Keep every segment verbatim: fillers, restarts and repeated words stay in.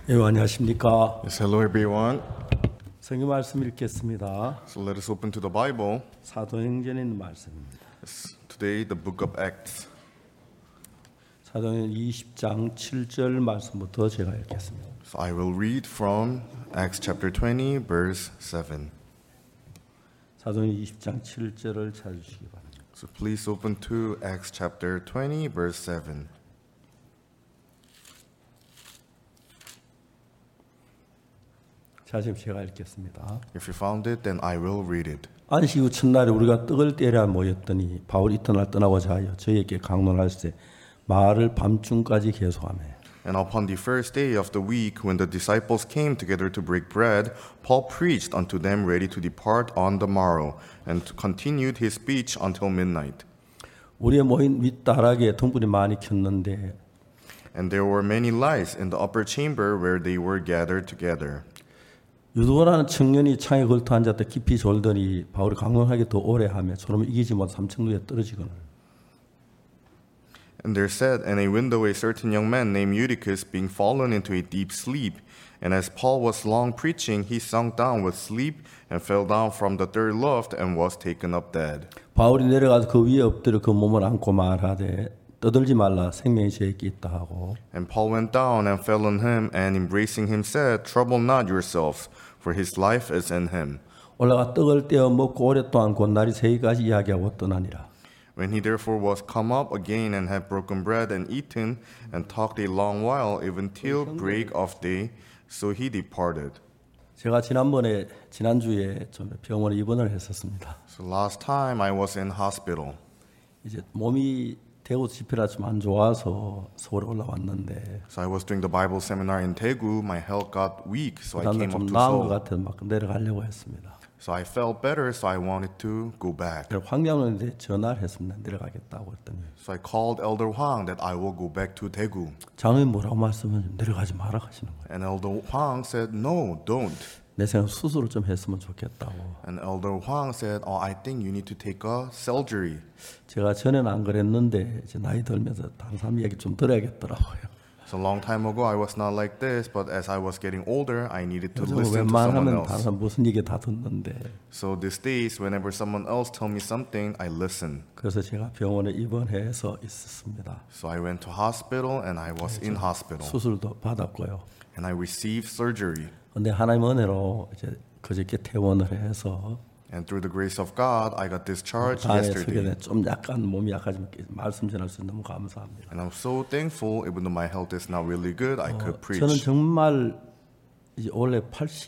예, 안녕하십니까. Yes, hello everyone. 성경 말씀 읽겠습니다. So let us open to the Bible. 사도행전에 있는 말씀입니다. Yes, today the book of Acts. 사도행전 이십 장 칠 절 말씀부터 제가 읽겠습니다. So I will read from Acts chapter twenty verse seven. 사도행전 이십 장 칠 절을 찾으시기 바랍니다. So please open to Acts chapter twenty verse seven. 자, 지금 제가 읽겠습니다. If you found it, then I will read it. 안식 후 첫날에 우리가 떡을 떼려 모였더니 바울이 이튿날 떠나고자 하여 저희에게 강론할세 말을 밤중까지 계속하며 And upon the first day of the week, when the disciples came together to break bread, Paul preached unto them ready to depart on the morrow, and continued his speech until midnight. 우리의 모인 윗다락에 등불이 많이 켰는데 And there were many lights in the upper chamber where they were gathered together. 유도라는 청년이 창에 걸터 앉았다 깊이 졸더니 바울이 강론하게 더 오래 하며 저놈을 이기지 못 삼층루에 떨어지거늘. And there sat in a window a certain young man named Eutychus, being fallen into a deep sleep. And as Paul was long preaching, he sunk down with sleep and fell down from the third loft and was taken up dead. 바울이 내려가서 그 위에 엎드려 그 몸을 안고 말하되 떠들지 말라 생명이 제 있게 있다 하고. And Paul went down and fell on him, and embracing him said, Trouble not yourselves, for his life is in him. 올라가 떡을 떼어 먹고 오랫동안 곧 날이 새기까지 이야기하고 떠나니라. When he therefore was come up again and had broken bread and eaten, and talked a long while, even till break of day, so he departed. 제가 지난번에 지난주에 좀 병원에 입원을 했었습니다. So last time I was in hospital. 이제 몸이 대구 집회라 좀 안 좋아서 서울에 올라왔는데 So I was doing the Bible seminar in Daegu. My health got weak, so I 그다음에 came 좀 up to 나은 것 Seoul. 같아서 막 내려가려고 했습니다. So I felt better, so I wanted to go back. 그래서 황장로한테 전화를 했습니다. 내려가겠다고 했더니 So I called Elder Hwang that I will go back to Daegu. 장로님 뭐라고 말씀하시면 내려가지 마라 하시는 거예요. And Elder Hwang said, no, don't. 내 생각 수술을 좀 했으면 좋겠다고. And Elder Hwang said, oh, I think you need to take a surgery. 제가 전에는 안 그랬는데 이제 나이 들면서 다른 사람 얘기 좀 들어야겠더라고요. So a long time ago, I was not like this, but as I was getting older, I needed to 요즘 listen to someone 웬만하면 다른 else. 사람 무슨 얘기 다 듣는데 So these days, whenever someone else tell me something, I listen. 그래서 제가 병원에 입원해서 있었습니다. So I went to hospital, and I was in hospital. 수술도 받았고요. And I received surgery. 근데 하나님 은혜로 이제 그저께 퇴원을 해서 And through the grace of God, I got discharged 다음에 yesterday. 서게 좀 약간 몸이 약하지만 말씀 전할 수 있어 너무 감사합니다. And I'm so thankful, even though my health is not really good, I could 저는 preach. 정말 이제 원래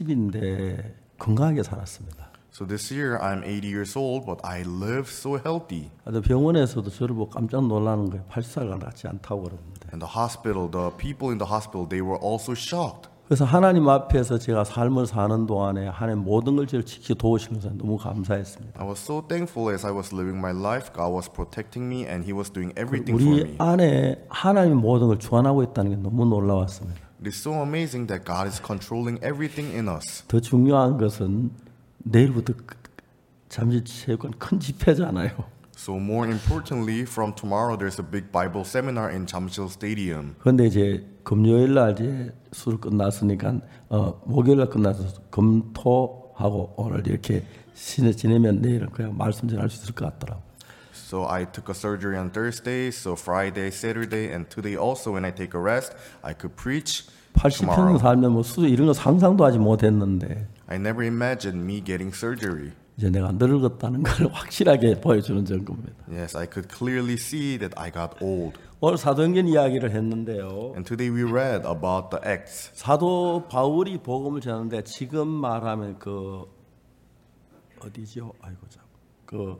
팔십인데 건강하게 살았습니다. So this year, I'm eighty years old, but I live so healthy. 근데 병원에서도 저를 보고 깜짝 놀라는 거예요. 팔십 살과 같지 않다고 그러는데. And the hospital, the people in the hospital, they were also shocked. 그래서 하나님 앞에서 제가 삶을 사는 동안에 하나님 모든 걸 저를 지켜 도우시면서 너무 감사했습니다. I was so thankful as I was living my life. God was protecting me, and He was doing everything for 우리 me. 안에 하나님이 모든 걸 주관하고 있다는 게 너무 놀라웠습니다. It is so amazing that God is controlling everything in us. 더 중요한 것은 내일부터 잠실체육관 큰 집회잖아요. So more importantly, from tomorrow there's a big Bible seminar in Jamsil Stadium. 그런데 이제 금요일 날 이제 수술 끝났으니까 어, 목요일 날 끝나서 금토하고 오늘 이렇게 지내 지내면 내일은 그냥 말씀 전할 수 있을 것 같더라고. So I took a surgery on Thursday, so Friday, Saturday, and today also when I take a rest, I could preach 팔십 평 tomorrow. 살면 뭐 수술 이런 거 상상도 하지 못했는데 I never imagined me getting surgery. 이제 내가 늙었다는 걸 확실하게 보여주는 증거입니다. Yes, I could clearly see that I got old. 오늘 사도행전 이야기를 했는데요. And today we read about the Acts. 사도 바울이 복음을 전하는데 지금 말하면 그 어디죠? 아이고 참. 그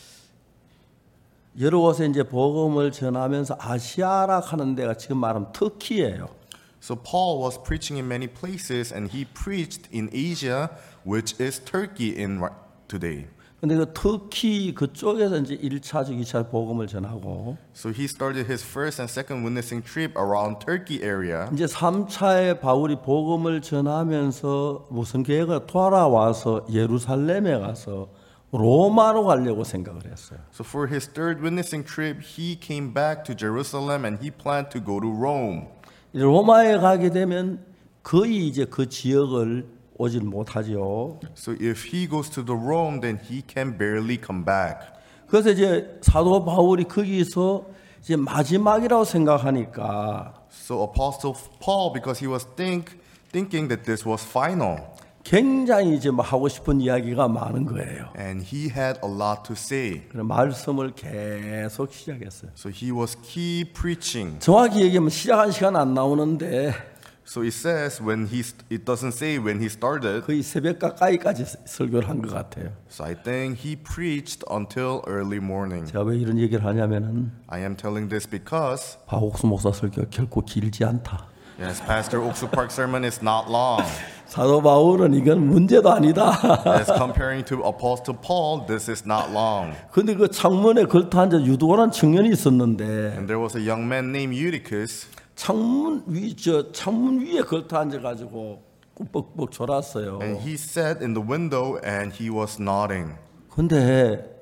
여러 곳에 이제 복음을 전하면서 아시아락 하는 데가 지금 말하면 터키예요. So Paul was preaching in many places, and he preached in Asia, which is Turkey in ri- today. 근데 그 터키 그쪽에서 이제 일 차적, 이 차 복음을 전하고 So he started his first and second witnessing trip around Turkey area. 이제 삼 차에 바울이 복음을 전하면서 무슨 계획을 돌아와서 예루살렘에 가서 로마로 가려고 생각을 했어요. So for his third witnessing trip, he came back to Jerusalem and he planned to go to Rome. 이제 로마에 가게 되면 거의 이제 그 지역을 오질 못하죠. So if he goes to the Rome, then he can barely come back. 그래서 이제 사도 바울이 거기서 이제 마지막이라고 생각하니까 So Apostle Paul, because he was think thinking that this was final, 굉장히 이제 뭐 하고 싶은 이야기가 많은 거예요. and he had a lot to say. 그래서 말씀을 계속 시작했어요. So he was keep preaching. 정확히 얘기하면 시작한 시간 안 나오는데 So it says when he it doesn't say when he started. 거의 새벽 가까이까지 설교를 한 것 같아요. So I think he preached until early morning. 제가 왜 이런 얘기를 하냐면은 I am telling this because 박옥수 목사 설교가 결코 길지 않다. yes, Pastor Oksu Park sermon is not long. 사도 바울은 이건 문제도 아니다. As comparing to Apostle Paul, this is not long. 근데 그 창문에 걸터 앉아 유도하는 청년이 있었는데 And there was a young man named Eutychus. 창문 위 저 창문 위에 걸터 앉아 가지고 뻑뻑 졸았어요. And he sat in the window and he was nodding. 근데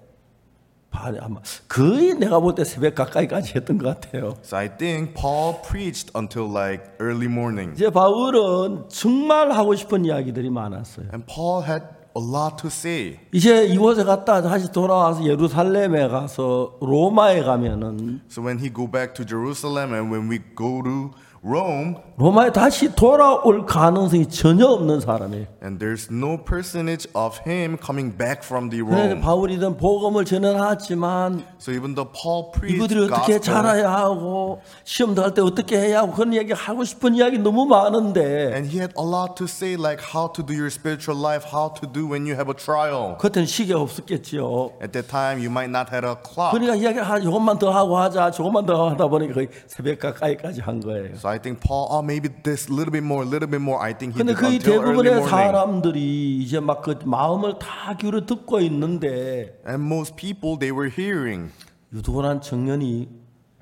아마 거의 내가 볼 때 새벽 가까이까지 했던 것 같아요. So I think Paul preached until like early morning. 이제 바울은 정말 하고 싶은 이야기들이 많았어요. And Paul had a lot to say. 이제 이곳에 갔다 다시 돌아와서 예루살렘에 가서 로마에 가면은 So when he go back to Jerusalem and when we go to Rome, 로마에 다시 돌아올 가능성이 전혀 없는 사람이에요. and there's no percentage of him coming back from the 그래서 Rome. 바울이든 복음을 전해놨지만 So even though Paul preached 이것들이 어떻게 gospel, 잘해야 하고 시험도 할 때 어떻게 해야 하고 그런 이야기 하고 싶은 이야기 너무 많은데 and he had a lot to say, like how to do your spiritual life, how to do when you have a trial. 그때는 시계가 없었겠지요. At that time, you might not have a clock. 그러니까 이야기를 하 조금만 더 하고 하자 조금만 더 하다 보니까 거의 새벽 가까이까지 한 거예요. So I think Paul, oh, maybe this little bit more, little bit more. I think he 근데 did 거의 until early 대부분의 morning. 사람들이 이제 막 그 마음을 다 기울여 듣고 있는데 And most people, they were hearing. 유도란 청년이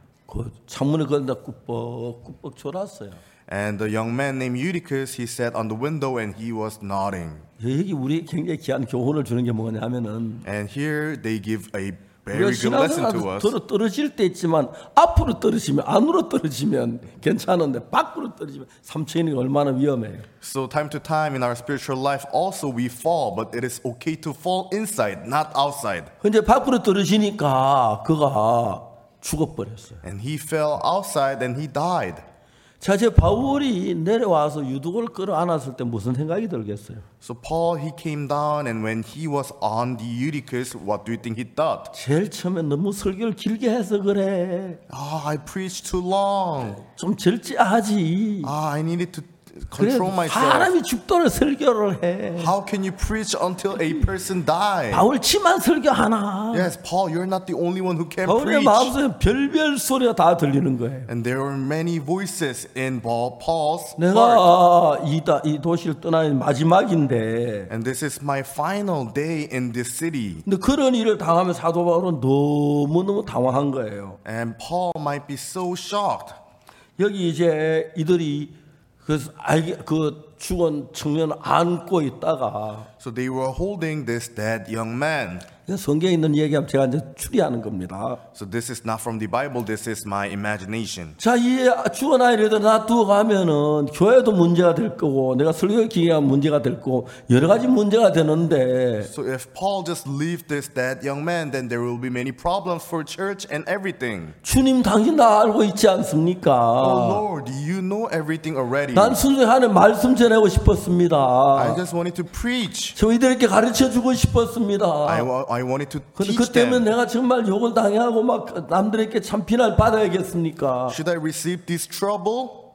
그 창문에 걸다 꾸벅꾸벅 졸았어요. And the young man named Eutychus, he sat on the window and he was nodding. 여기 우리 굉장히 귀한 교훈을 주는 게 뭐냐면은 And here they give a 우리가 very good lesson to 신앙생활 us. 들어 떨어질 때 있지만 앞으로 떨어지면 안으로 떨어지면 괜찮은데 밖으로 떨어지면 삼천이 얼마나 위험해요. So time to time in our spiritual life also we fall, but it is okay to fall inside, not outside. 근데 밖으로 떨어지니까 그가 죽어버렸어요. And he fell outside and he died. 자, 제 바울이 내려와서 유독을 끌어안았을 때 무슨 생각이 들겠어요? So Paul, he came down and when he was on the Eutychus, what do you think he thought? 제일 처음에 너무 설교를 길게 해서 그래. Oh, I preached too long. 좀 절제하지. Ah, I needed to 그래, control myself. 사람이 죽도록 설교를 해. How can you preach until a person dies? 바울 치만 설교하나. Yes, Paul, you're not the only one who can 바울의 preach. 마음속에 별별 소리가 다 들리는 거예요. And there were many voices in Paul- Paul's heart. 내가 이, 다, 이 도시를 떠나는 마지막인데 And this is my final day in this city. 근데 그런 일을 당하면 사도 바울은 너무너무 당황한 거예요. And Paul might be so shocked. 여기 이제 이들이 그, 알게, 그 죽은 청년을 안고 있다가 So they were holding this dead young man. 성경에 있는 얘기하면 제가 이제 추리하는 겁니다. So this is not from the Bible, this is my imagination. 자, 이 죽은 아이를 놔두고 가면은 교회도 문제가 될 거고 내가 설교 기회가 문제가 될 거고 여러 가지 문제가 되는데 So if Paul just leave this dead young man, then there will be many problems for church and everything. 주님 당신 다 알고 있지 않습니까? Oh Lord, you know everything already. 난 순수히 하는 말씀 전하고 싶었습니다. I just wanted to preach. 저희들에게 가르쳐 주고 싶었습니다. I, wa- I wanted to 근데 teach 그 때문에 them. 내가 정말 욕을 당하고 막 남들에게 참 비난을 받아야겠습니까? Should I receive this trouble?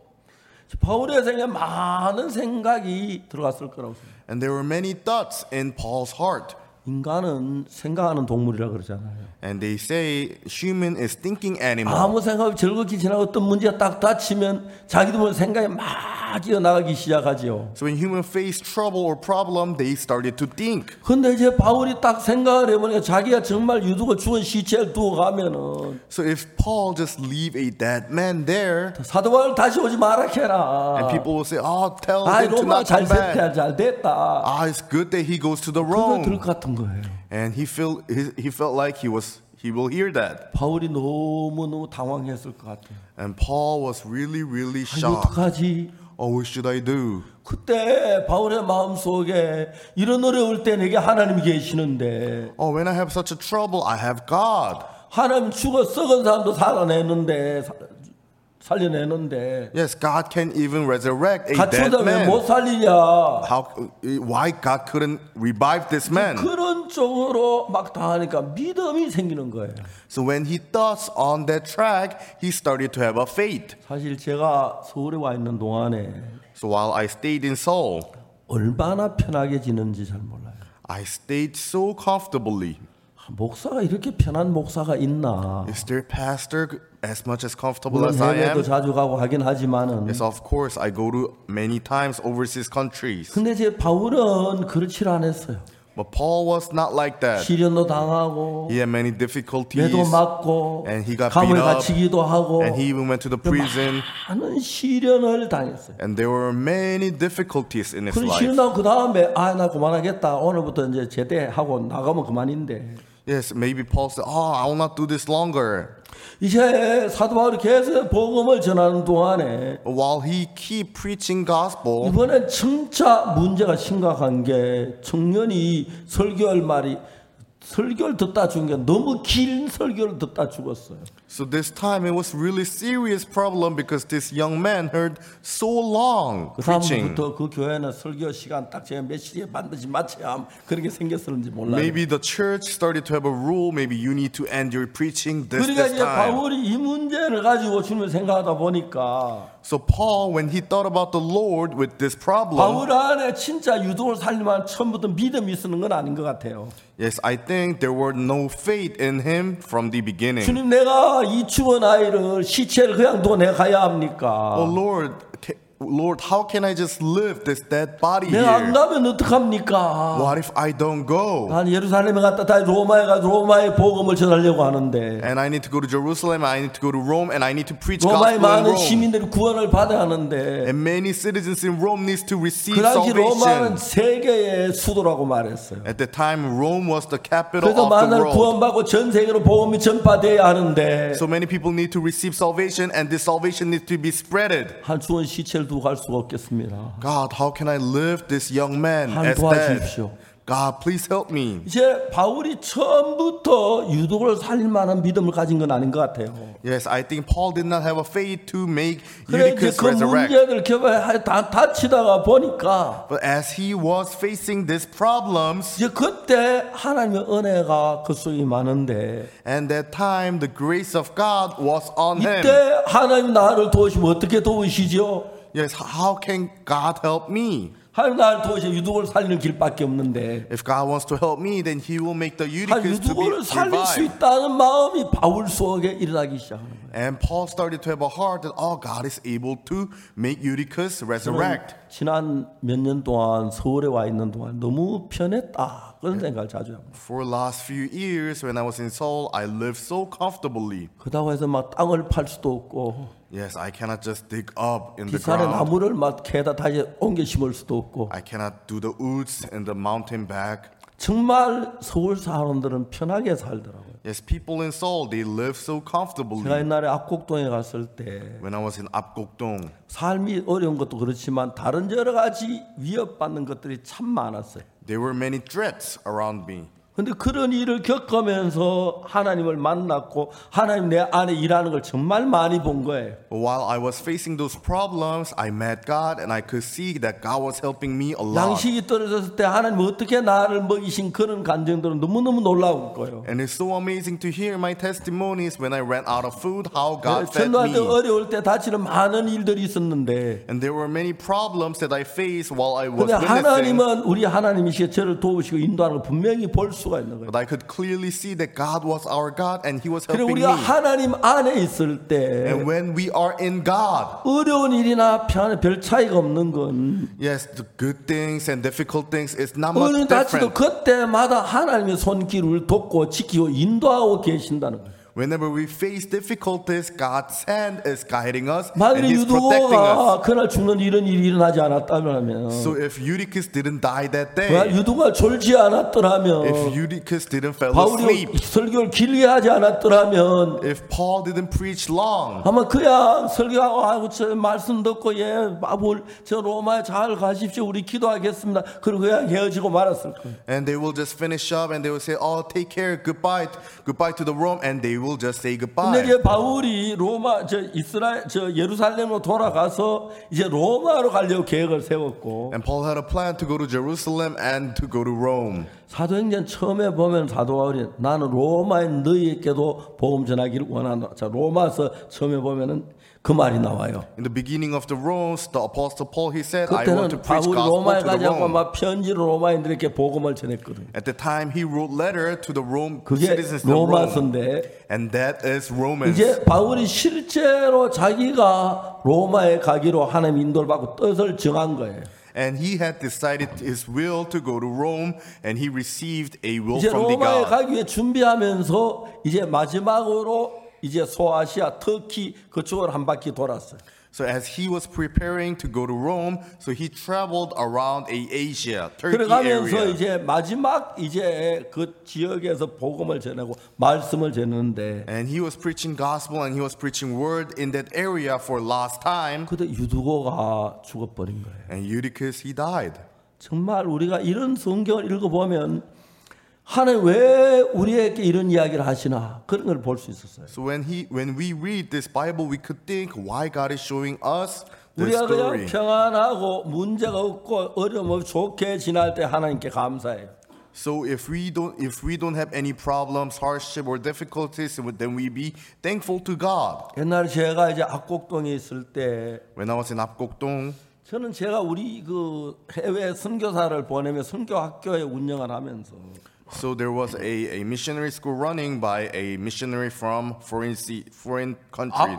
바울의 생각에 많은 생각이 들어갔을 거라고 생각해요. And there were many thoughts in Paul's heart. 인간은 생각하는 동물이라 그러잖아요. And they say human is thinking animal. 아무 생각 없이 즐겁게 지나고 어떤 문제가 딱 닥치면 자기도 모르는 생각이 막 기어나가기 시작하지요. So when human face trouble or problem, they started to think. 근데 이제 바울이 딱 생각을 해보니까 자기가 정말 유두고 죽은 시체를 두고 가면은 So if Paul just leave a dead man there, 사도 바울 다시 오지 마라 해라. and people will say, oh, tell 아이 him to 로마 not 잘 come back. 세트야 잘 됐다. Ah, it's good that he goes to the 그거 들을 Rome. 것 같은 거예요. And he felt he, he felt like he was he will hear that. 바울이 너무 너무 당황했을 것 같아요. And Paul was really really 아, shocked. 어떡하지? Oh, what should I do? 그때 바울의 마음속에 이런 어려울 때 내게 하나님이 계시는데 Oh, when I have such a trouble, I have God. 하나님 죽어 썩은 사람도 살아내는데 사- 살려내는데 Yes, God can even resurrect a 같이 dead 오다 왜 man. 못 살리냐? How? Why God couldn't revive this man? 그런 쪽으로 막 당하니까 믿음이 생기는 거예요. So when he thought on that track, he started to have a faith. 사실 제가 서울에 와 있는 동안에 So while I stayed in Seoul, 얼마나 편하게 지는지 잘 몰라요. I stayed so comfortably. 목사가 이렇게 편한 목사가 있나? Is their pastor as much as comfortable 물론 as I 해외도 am? 자주 가고 하긴 하지만은 Yes, of course, I go to many times overseas countries. 근데 제 바울은 그렇지 않았어요. But Paul was not like that. 시련도 당하고 He had many difficulties, 매도 맞고 and he got 감옥에 beat up, 갇히기도 하고 and he even went to the prison, 많은 시련을 당했어요. and there were many difficulties in his 그런 life. 시련 당하고 그 다음에 아 나 그만하겠다. 오늘부터 이제 제대하고 나가면 그만인데 Yes, maybe Paul said, "Oh, I will not do this longer." 이제 사도 바울이 계속 복음을 전하는 동안에 While he keep preaching gospel, 이번엔 진짜 문제가 심각한 게 청년이 설교할 말이 설교를 듣다 죽은 게 너무 긴 설교를 듣다 죽었어요. so this time it was really serious problem because this young man heard so long 그 preaching. 다음부터 그 교회는 설교 시간 딱 제가 몇 시에 반드시 마쳐야 함 그렇게 생겼었는지 몰라요. Maybe the church started to have a rule. Maybe you need to end your preaching this 그러니까 this 이제 time. 바울이 이 문제를 가지고 주님을 생각하다 보니까 So Paul, when he thought about the Lord with this problem, 바울 안에 진짜 유독을 살리만 처음부터 믿음이 있는 건 아닌 것 같아요. yes, I think there were no faith in him from the beginning. 주님 내가 이 죽은 아이를 시체를 그냥 두고 내가 가야 합니까? Oh Lord, ca- Lord, how can I just live this dead body 내가 안 here? 가면 어떡합니까? What if I don't go? 난 예루살렘에 갔다 다시 로마에 가서 로마의 복음을 전하려고 하는데 And I need to go to Jerusalem, I need to go to Rome, and I need to preach 로마의 gospel in 많은 Rome. 시민들이 구원을 받아야 하는데 And many citizens in Rome needs to receive 그 당시 로마는 salvation. 세계의 수도라고 말했어요. At the time, Rome was the capital 그래서 of the 만날 world. 구원받고 전 세계로 복음이 전파돼야 하는데 So many people need to receive salvation, and this salvation needs to be spreaded. 한 죽은 시체를 두고 갈 수가 없겠습니다. God, how can I live this young man 한 as dead? 도와주십시오. God, please help me. 이제 바울이 처음부터 유독을 살릴 만한 믿음을 가진 건 아닌 것 같아요. Yes, I think Paul did not have a faith to make 그래 이제 Eutychus 그 resurrect. 문제들 겨우 다 다치다가 보니까 But as he was facing these problems, 이제 그때 하나님의 은혜가 그 속에 많은데 and that time the grace of God was on him. 이때 하나님 나를 도우시면 어떻게 도우시죠? Yes, how can God help me? 하나님 나를 도우시면 유독을 살리는 길밖에 없는데 If God wants to help me, then he will make the 한 Eutychus to be 유독을 살릴 수 revived. 있다는 마음이 바울 속에 일어나기 시작하는 거예요. And Paul started to have a heart that, oh, God is able to make Eutychus resurrect. 지난 몇 년 동안 서울에 와 있는 동안 너무 편했다 그런 생각을 자주 합니다. For last few years, when I was in Seoul, I lived so comfortably. 그렇다고 해서 막 땅을 팔 수도 없고 Yes, I cannot just dig up in the 비산의 ground. 나무를 막 캐다 다시 옮겨 심을 수도 없고 I cannot do the woods in the mountain back. 정말 서울 사람들은 편하게 살더라고요. Yes, people in Seoul, they live so comfortably. 제가 옛날에 압곡동에 갔을 때 When I was in Apgokdong, 삶이 어려운 것도 그렇지만 다른 여러 가지 위협받는 것들이 참 많았어요. there were many threats around me. 근데 그런 일을 겪으면서 하나님을 만났고 하나님 내 안에 일하는 걸 정말 많이 본 거예요. But while I was facing those problems, I met God and I could see that God was helping me a lot. 양식이 떨어졌을 때 하나님 어떻게 나를 먹이신 그런 감정들은 너무너무 놀라울 거예요. And it's so amazing to hear my testimonies when I ran out of food, how God fed 전도할 때 me. 어려울 때 다치는 많은 일들이 있었는데 And there were many problems that I faced while I was 근데 witnessing. 하나님은 우리 하나님이시여 저를 도우시고 인도하는 걸 분명히 볼 수가 있는 거예요. But I could clearly see that God was our God and He was 그리고 helping 우리가 me. 하나님 안에 있을 때 And when we are in God, 어려운 일이나 편한 별 차이가 없는 건 yes, the good things and difficult things is not much 어느 다치도 different. 그때마다 하나님의 손길을 돕고 지키고 인도하고 계신다는 거예요. Whenever we face difficulties, God's hand is guiding us and 만약에 He's protecting us. 유두고가 그날 죽는 일은 일이 일어나지 않았다면, So if Eutychus didn't die that 그날 day, 유두가 졸지 않았더라면, if Eutychus didn't fall 바울이 asleep, 설교를 길게 하지 않았더라면, if Paul didn't preach long, 아마 그냥 설교하고 아이고 저 말씀 듣고 예 바울 저 로마에 잘 가십시오 우리 기도하겠습니다. 그리고 그냥 헤어지고 말았을 거예요. and they will just finish up and they will say, "Oh, take care, goodbye, goodbye to the Rome," and they will just say 근데 goodbye. 이제 바울이 로마 저 이스라엘 저 예루살렘으로 돌아가서 이제 로마로 가려고 계획을 세웠고 And Paul had a plan to go to Jerusalem and to go to Rome. 사도행전 처음에 보면 사도 바울이 나는 로마에 너희에게도 복음 전하기를 원한다. 자 로마서 처음에 보면은 그 말이 나와요. In the beginning of the Romans, the Apostle Paul, he said, "I want to 그때는 preach 바울이 gospel 로마에 to the 가자고 Rome." 막 편지로 로마인들에게 복음을 전했거든요. At the time, he wrote letter to the Rome 그게 citizens of Rome, 로마서인데 and that is Romans. 이제 바울이 실제로 자기가 로마에 가기로 하나님 인도를 받고 뜻을 정한 거예요. And he had decided his will to go to Rome, and he received a will 이제 from the 로마에 God. 가기 위해 준비하면서 이제 마지막으로 이제 소아시아, 터키 그쪽으로 한 바퀴 돌았어요. So as he was preparing to go to Rome, so he traveled around a Asia, Turkey 그러가면서 area. 이제 마지막 이제 그 지역에서 복음을 전하고 말씀을 전하는데 And he was preaching gospel and he was preaching word in that area for last time. 그때 유두고가 죽어버린 거예요. And Eutychus, he died. 정말 우리가 이런 성경을 읽어보면 하나님 왜 우리에게 이런 이야기를 하시나 그런 걸 볼 수 있었어요. So when he, when we read this Bible, we could think why God is showing us this 우리가 그냥 story. 평안하고 문제가 없고 어려움 없이 좋게 지날 때 하나님께 감사해요. So if we don't, if we don't have any problems, hardship, or difficulties, then we be thankful to God. 옛날에 제가 이제 압곡동에 있을 때 When I was in Apgokdong, 저는 제가 우리 그 해외 선교사를 보내며 선교 학교에 운영을 하면서 so there was a, a missionary school running by a missionary from foreign sea, foreign country.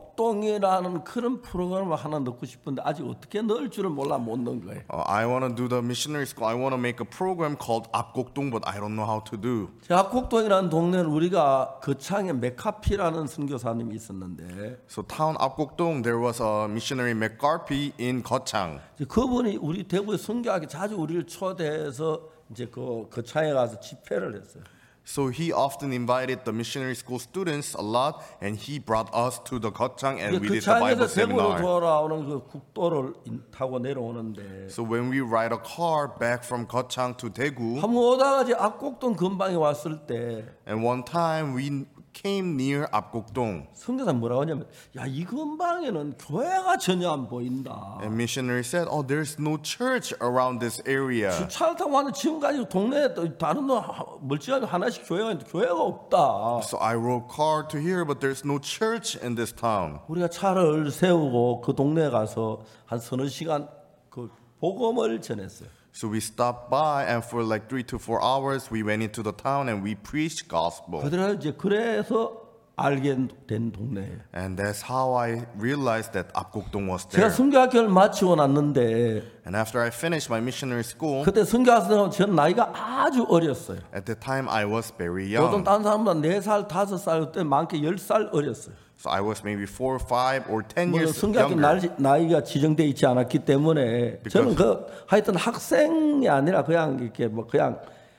압곡동이라는 그런 프로그램을 하나 넣고 싶은데 아직 어떻게 넣을 줄을 몰라 못 넣은 거예요. Uh, I want to do the missionary school. I want to make a program called Apgokdong, but I don't know how to do. 제 압곡동이라는 동네는 우리가 거창에 메카피라는 선교사님이 있었는데 So town Apgokdong, there was a missionary McCarthy in Gochang. 그분이 우리 대구에 선교하기 자주 우리를 초대해서 이제 그 거창에 가서 집회를 했어요. So he often invited the missionary school students a lot, and he brought us to the Gochang, and we did the Bible 거창에서 대구로 seminar. 돌아오는 그 국도를 타고 내려오는데 So when we ride a car back from Gochang to Daegu, 한번 오다가 이제 압곡동 근방에 왔을 때 and one time we came near Apgokdong, 선교사 뭐라고 하냐면 야 이 근방에는 교회가 전혀 안 보인다. and missionary said, "Oh, there's no church around this area." 차를 타고 왔는데 지금까지 동네에 또 다른 거 멀찌감치 하나씩 교회가 있는데 교회가 없다. So I rode car to here, but there's no church in this town. 우리가 차를 세우고 그 동네에 가서 한 서너 시간 그 복음을 전했어요. So we stopped by, and for like three to four hours, we went into the town and we preached gospel. 그들은 이제 그래서 알게 된 동네예요. And that's how I realized that Apgokdong was 제가 there. 선교학교를 마치고 났는데 And after I finished my missionary school, 그때 선교학생 전 나이가 아주 어렸어요. at the time I was very 보통 young. 다른 사람보다 네 살, 다섯 살 그때 많게 열 살 어렸어요. So I was maybe four, five, or ten 물론 years 성교학교 younger. 나이가 지정돼 있지 않았기 때문에 저는 그 하여튼 학생이 아니라 그냥 이렇게 뭐 그냥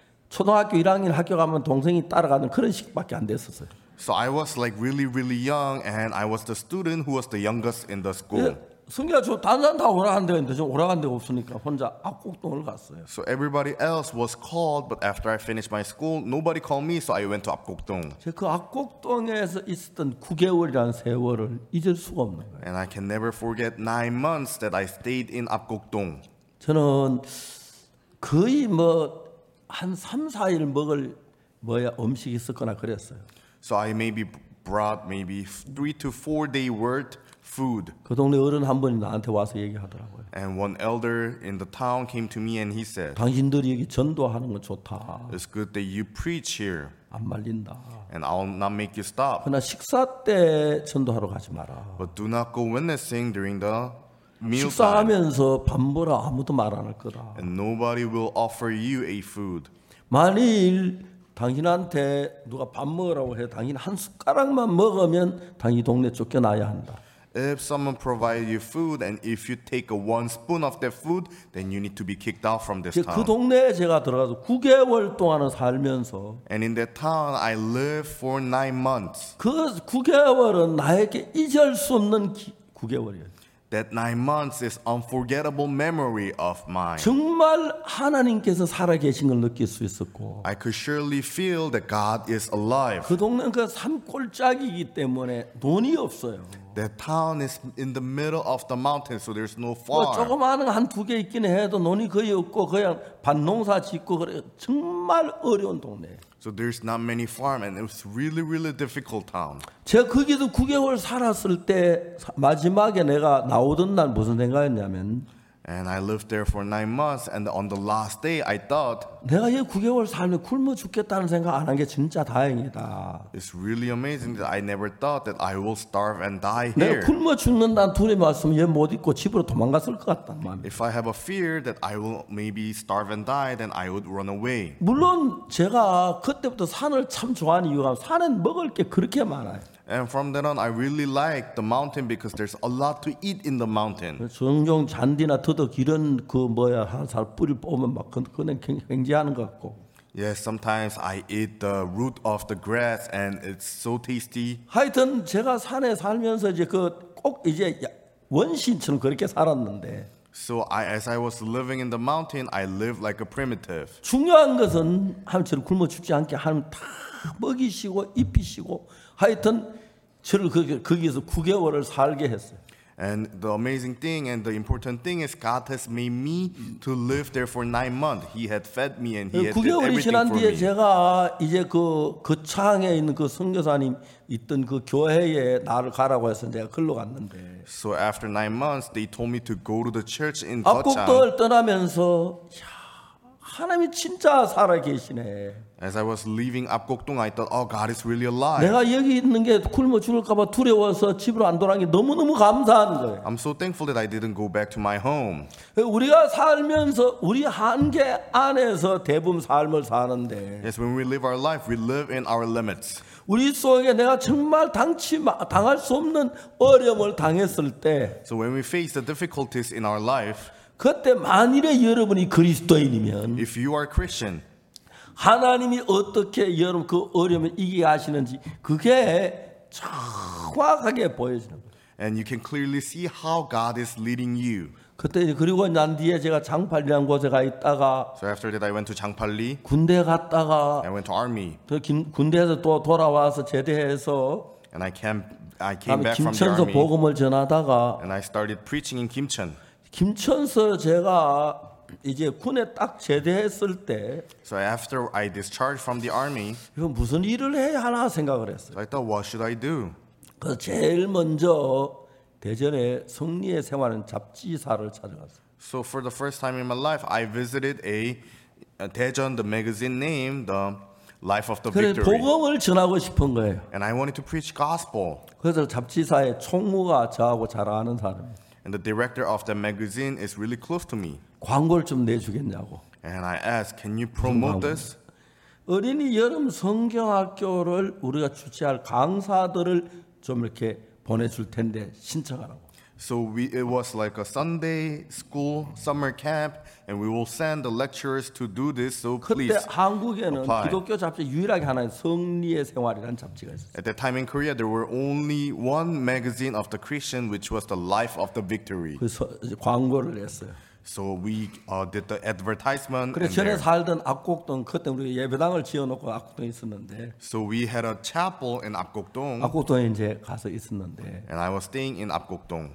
초등학교 일 학년 학교 가면 동생이 따라가는 그런 식밖에 안 됐었어요. So I was like really, really young, and I was the student who was the youngest in the school. 성교가 저 다른 사람 다 오라간 데가 있는데 저 오라간 데가 없으니까 혼자 압곡동을 갔어요. So everybody else was called, but after I finished my school, nobody called me, so I went to Apgokdong. 제가 그 압곡동에서 있었던 구 개월이라는 세월을 잊을 수가 없는 거예요. And I can never forget nine months that I stayed in Apgokdong. 저는 거의 뭐 한 삼, 사 일 먹을 뭐야 음식이 있었거나 그랬어요. So I maybe brought maybe three to four day worth food. 그 동네 어른 한 분이 나한테 와서 얘기하더라고요. And one elder in the town came to me and he said, 당신들이 여기 전도하는 건 좋다. "It's good that you preach here, 안 말린다. and I'll not make you stop. 그러나 식사 때 전도하러 가지 마라. But do not go witnessing during the meal time, 식사하면서 밥 먹으라 아무도 말 안 할 거다. and nobody will offer you a food. 만일 당신한테 누가 밥 먹으라고 해 당신 한 숟가락만 먹으면 당신 동네 쫓겨나야 한다. If someone provided you food and if you take a one spoon of that food, then you need to be kicked out from this 그 town. 동네에 제가 들어가서 구 개월 동안은 살면서 And in that town, I lived for nine months. 그 구 개월은 나에게 잊을 수 없는 기, 구 개월이에요. That nine months is unforgettable memory of mine. 정말 하나님께서 살아계신 걸 느낄 수 있었고 I could surely feel that God is alive. 그 동네는 그 산골짜기이기 때문에 돈이 없어요. That town is in the middle of the mountain, so there's no 뭐 farm. 조그마한 한 두 개 있긴 해도 논이 거의 없고 그냥 밭농사 짓고 그래 정말 어려운 동네. So there's not many farm, and it was really, really difficult town. 제가 거기도 구 개월 살았을 때 마지막에 내가 나오던 날 무슨 생각했냐면 And I lived there for nine months, and on the last day, I thought, 내가 이 구 개월 살면 굶어 죽겠다는 생각 안 한 게 진짜 다행이다. it's really amazing that I never thought that I will starve and die 내가 here. 굶어 죽는다는 두려움 왔으면 얘 못 있고 집으로 도망갔을 것 같단 말이야. If I have a fear that I will maybe starve and die, then I would run away. 물론 제가 그때부터 산을 참 좋아하는 이유가 산엔 먹을 게 그렇게 많아요. And from then on, I really liked the mountain because there's a lot to eat in the mountain. 종종 잔디나 더덕 이런 그 뭐야 한 살 뿌리 뽑으면 막 그- 그냥 굉장한 것 같고. Yes, sometimes I eat the root of the grass and it's so tasty. 하여튼 제가 산에 살면서 이제 그 꼭 이제 원신처럼 그렇게 살았는데 So I, as I was living in the mountain, I lived like a primitive. 중요한 것은 하나님처럼 굶어 죽지 않게 하나님 다 먹이시고 입히시고 하여튼 저를 거기, 거기에서 구 개월을 살게 했어요. And the amazing thing and the important thing is God has made me to live there for nine months. He had fed me and He had 구 did 개월이 everything 지난 for 뒤에 me. 제가 이제 그 거창에 있는 그 선교사님 있던 그 교회에 나를 가라고 해서 내가 글로 갔는데 So after nine months, they told me to go to the church in Gochang. 압곡동을 떠나면서 야, 하나님이 진짜 살아 계시네. As I was leaving Apgokdong, I thought, oh, God is really alive. 내가 여기 있는 게 굶어 죽을까 봐 두려워서 집으로 안 돌아간 게 너무너무 감사한 거예요. I'm so thankful that I didn't go back to my home. 우리가 살면서 우리 한계 안에서 대부분 삶을 사는데 Yes, when we live our life, we live in our limits. 우리 속에 내가 정말 당치 마- 당할 수 없는 어려움을 당했을 때 So when we face the difficulties in our life, 그때 만일에 여러분이 그리스도인이면 if you are Christian, 하나님이 어떻게 여러분 그 어려움을 이기게 하시는지 그게 정확하게 보여지는 거예요. and you can clearly see how God is leading you. 그때 이제 그리고 난 뒤에 제가 장팔이라는 곳에 가 있다가 So after that, I went to Changpalli. 군대 갔다가 I went to army, 또 긴- 군대에서 또 돌아와서 제대해서 and I came. I came 다음에 back from the 김천서 army, 복음을 전하다가 and I started preaching in Kimcheon. 김천서 제가 이제 군에 딱 제대했을 때 So after I discharged from the army, 이거 무슨 일을 해야 하나 생각을 했어요. so I thought, what should I do? 그래서 제일 먼저 대전에 성리의 생활은 잡지사를 찾아갔어요. So for the first time in my life, I visited a, a Daejeon, the magazine named the Life of the 그래서 Victory, 복음을 전하고 싶은 거예요. and I wanted to preach gospel. 그래서 잡지사의 총무가 저하고 잘 아는 사람이에요. And the director of that magazine is really close to me. 광고를 좀 내주겠냐고. And I asked, can you promote this? 어린이 여름 성경학교를 우리가 주최할 강사들을 좀 이렇게 보내줄 텐데 신청하라고. So we, it was like a Sunday school summer camp, and we will send the lecturers to do this. So 그때 please. 한국에는 apply. 기독교 잡지 유일하게 하나의 성리의 생활이라는 잡지가 있었어요. At that time in Korea, there were only one magazine of the Christian, which was the Life of the Victory. 그래서 이제 광고를 냈어요. So we uh, did the advertisement. 그래 and 전에 there- 살던 압곡동 그때 우리 예배당을 지어놓고 압곡동에 있었는데 So we had a chapel in Apgokdong, 압곡동에 이제 가서 있었는데 and I was staying in Apgokdong.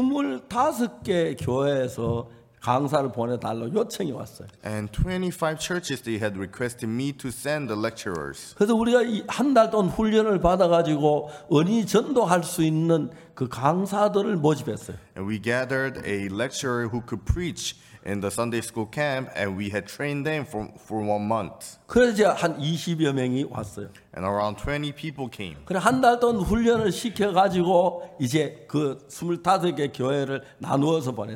스물다섯 개 교회에서 강사를 보내달라고 요청이 왔어요. And twenty-five churches, they had requested me to send the lecturers. 그래서 우리가 한 달 동안 훈련을 받아가지고 어린이 전도할 수 있는 그 강사들을 모집했어요. And we gathered a lecturer who could preach in the Sunday school camp, and we had trained them for, for one month. 그래서 이제 한 이십여 명이 왔어요. And around twenty people came. 그래 한 달 동안 훈련을 시켜가지고 이제 그 스물다섯 개 교회를 나누어서 보냈어요.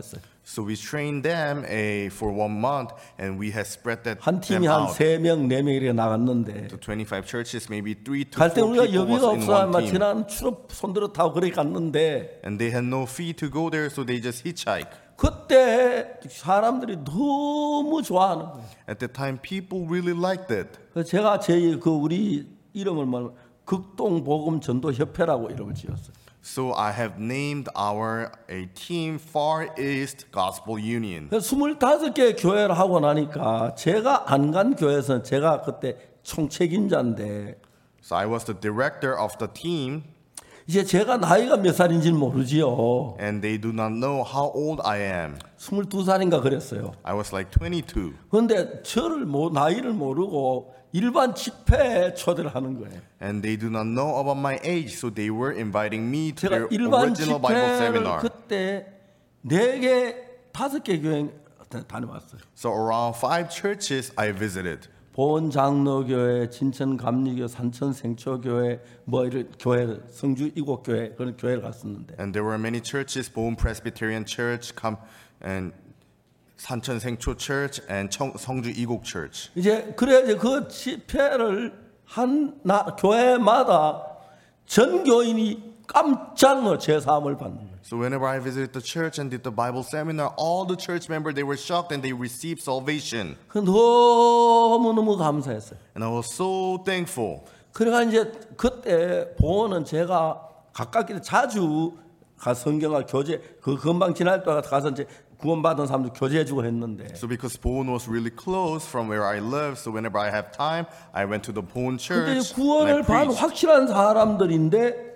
So we trained them a, for one month, and we had spread that 한 them 팀이 한 out 세 명, 네 명 이렇게 나갔는데 to twenty-five churches, maybe three to 갈 때 four 우리가 people was 여비가 in 없어 one 막 team. 지나는 추럽 손들어 타고 그렇게 갔는데 And they had no fee to go there, so they just hitchhike. 그때 사람들이 너무 좋아하는 거예요. At that time, people really liked it. 그래서 제가 제 그 우리 이름을 말 극동 복음 전도 협회라고 이름을 지었어요. So I have named our a team Far East Gospel Union. 그래서 스물다섯 개 교회를 하고 나니까 제가 안 간 교회에서는 제가 그때 총책임자인데 So I was the director of the team, 이제 제가 나이가 몇 살인지는 모르지요. and they do not know how old I am. 스물두 살인가 그랬어요. I was like twenty-two. 그런데 저를 모, 나이를 모르고 일반 집회에 초대를 하는 거예요. And they do not know about my age, so they were inviting me to 제가 their 일반 original Bible 집회를 seminar. 그때 네 개, 다섯 개 교회 다녀왔어요. So around five churches I visited. 보은 장로교회, 진천 감리교, 산천 생초교회, 뭐 이런 교회, 성주 이곡교회 그런 교회를 갔었는데 And there were many churches, Bowen Presbyterian Church, Kam, and Sancheon Sengcho Church, and 청, 성주 이곡 Church. 이제 그래 이제 그 집회를 한 나, 교회마다 전 교인이 깜짝 놀라 제사함을 받는 거예요. So whenever I visited the church and did the Bible seminar, all the church members, they were shocked and they received salvation. 그 너무 너무 감사했어요. And I was so thankful. 그래가 이제 그때 보호는 제가 가깝게 자주 가 성경과 교제 그 금방 지날 때 가서 이제 구원받은 사람들 교제해주고 했는데 So because Bowen was really close from where I live, so whenever I have time, I went to the Bowen 근데 church and I 구원을 받은 preached. 확실한 사람들인데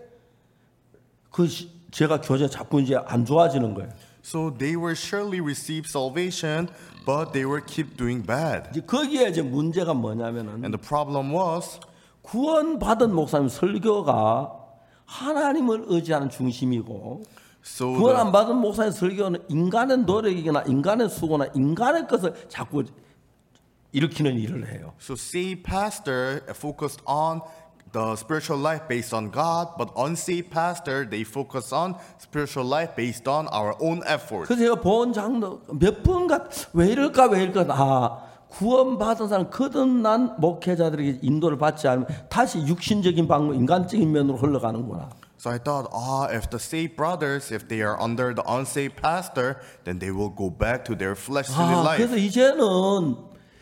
그 시- 제가 교제 자꾸 이제 안 좋아지는 거예요. So they were surely received salvation, but they were keep doing bad. 이제 거기에 이제 문제가 뭐냐면은 And the problem was 구원받은 목사님 설교가 하나님을 의지하는 중심이고 so 구원 the, 안 받은 목사님 설교는 인간의 노력이거나 인간의 수고나 인간의 것을 자꾸 일으키는 일을 해요. so saved pastor focused on the spiritual life based on God, but unsaved pastor they focus on spiritual life based on our own effort. 그래서 제가 본 장로 몇 번가 왜 이럴까 왜 이럴까 아 구원받은 사람 거듭난 목회자들에게 인도를 받지 않으면 다시 육신적인 방법 인간적인 면으로 흘러가는구나. So I thought, ah, if the saved brothers, if they are under the unsaved pastor, then they will go back to their fleshly 아, life. 그래서 이제는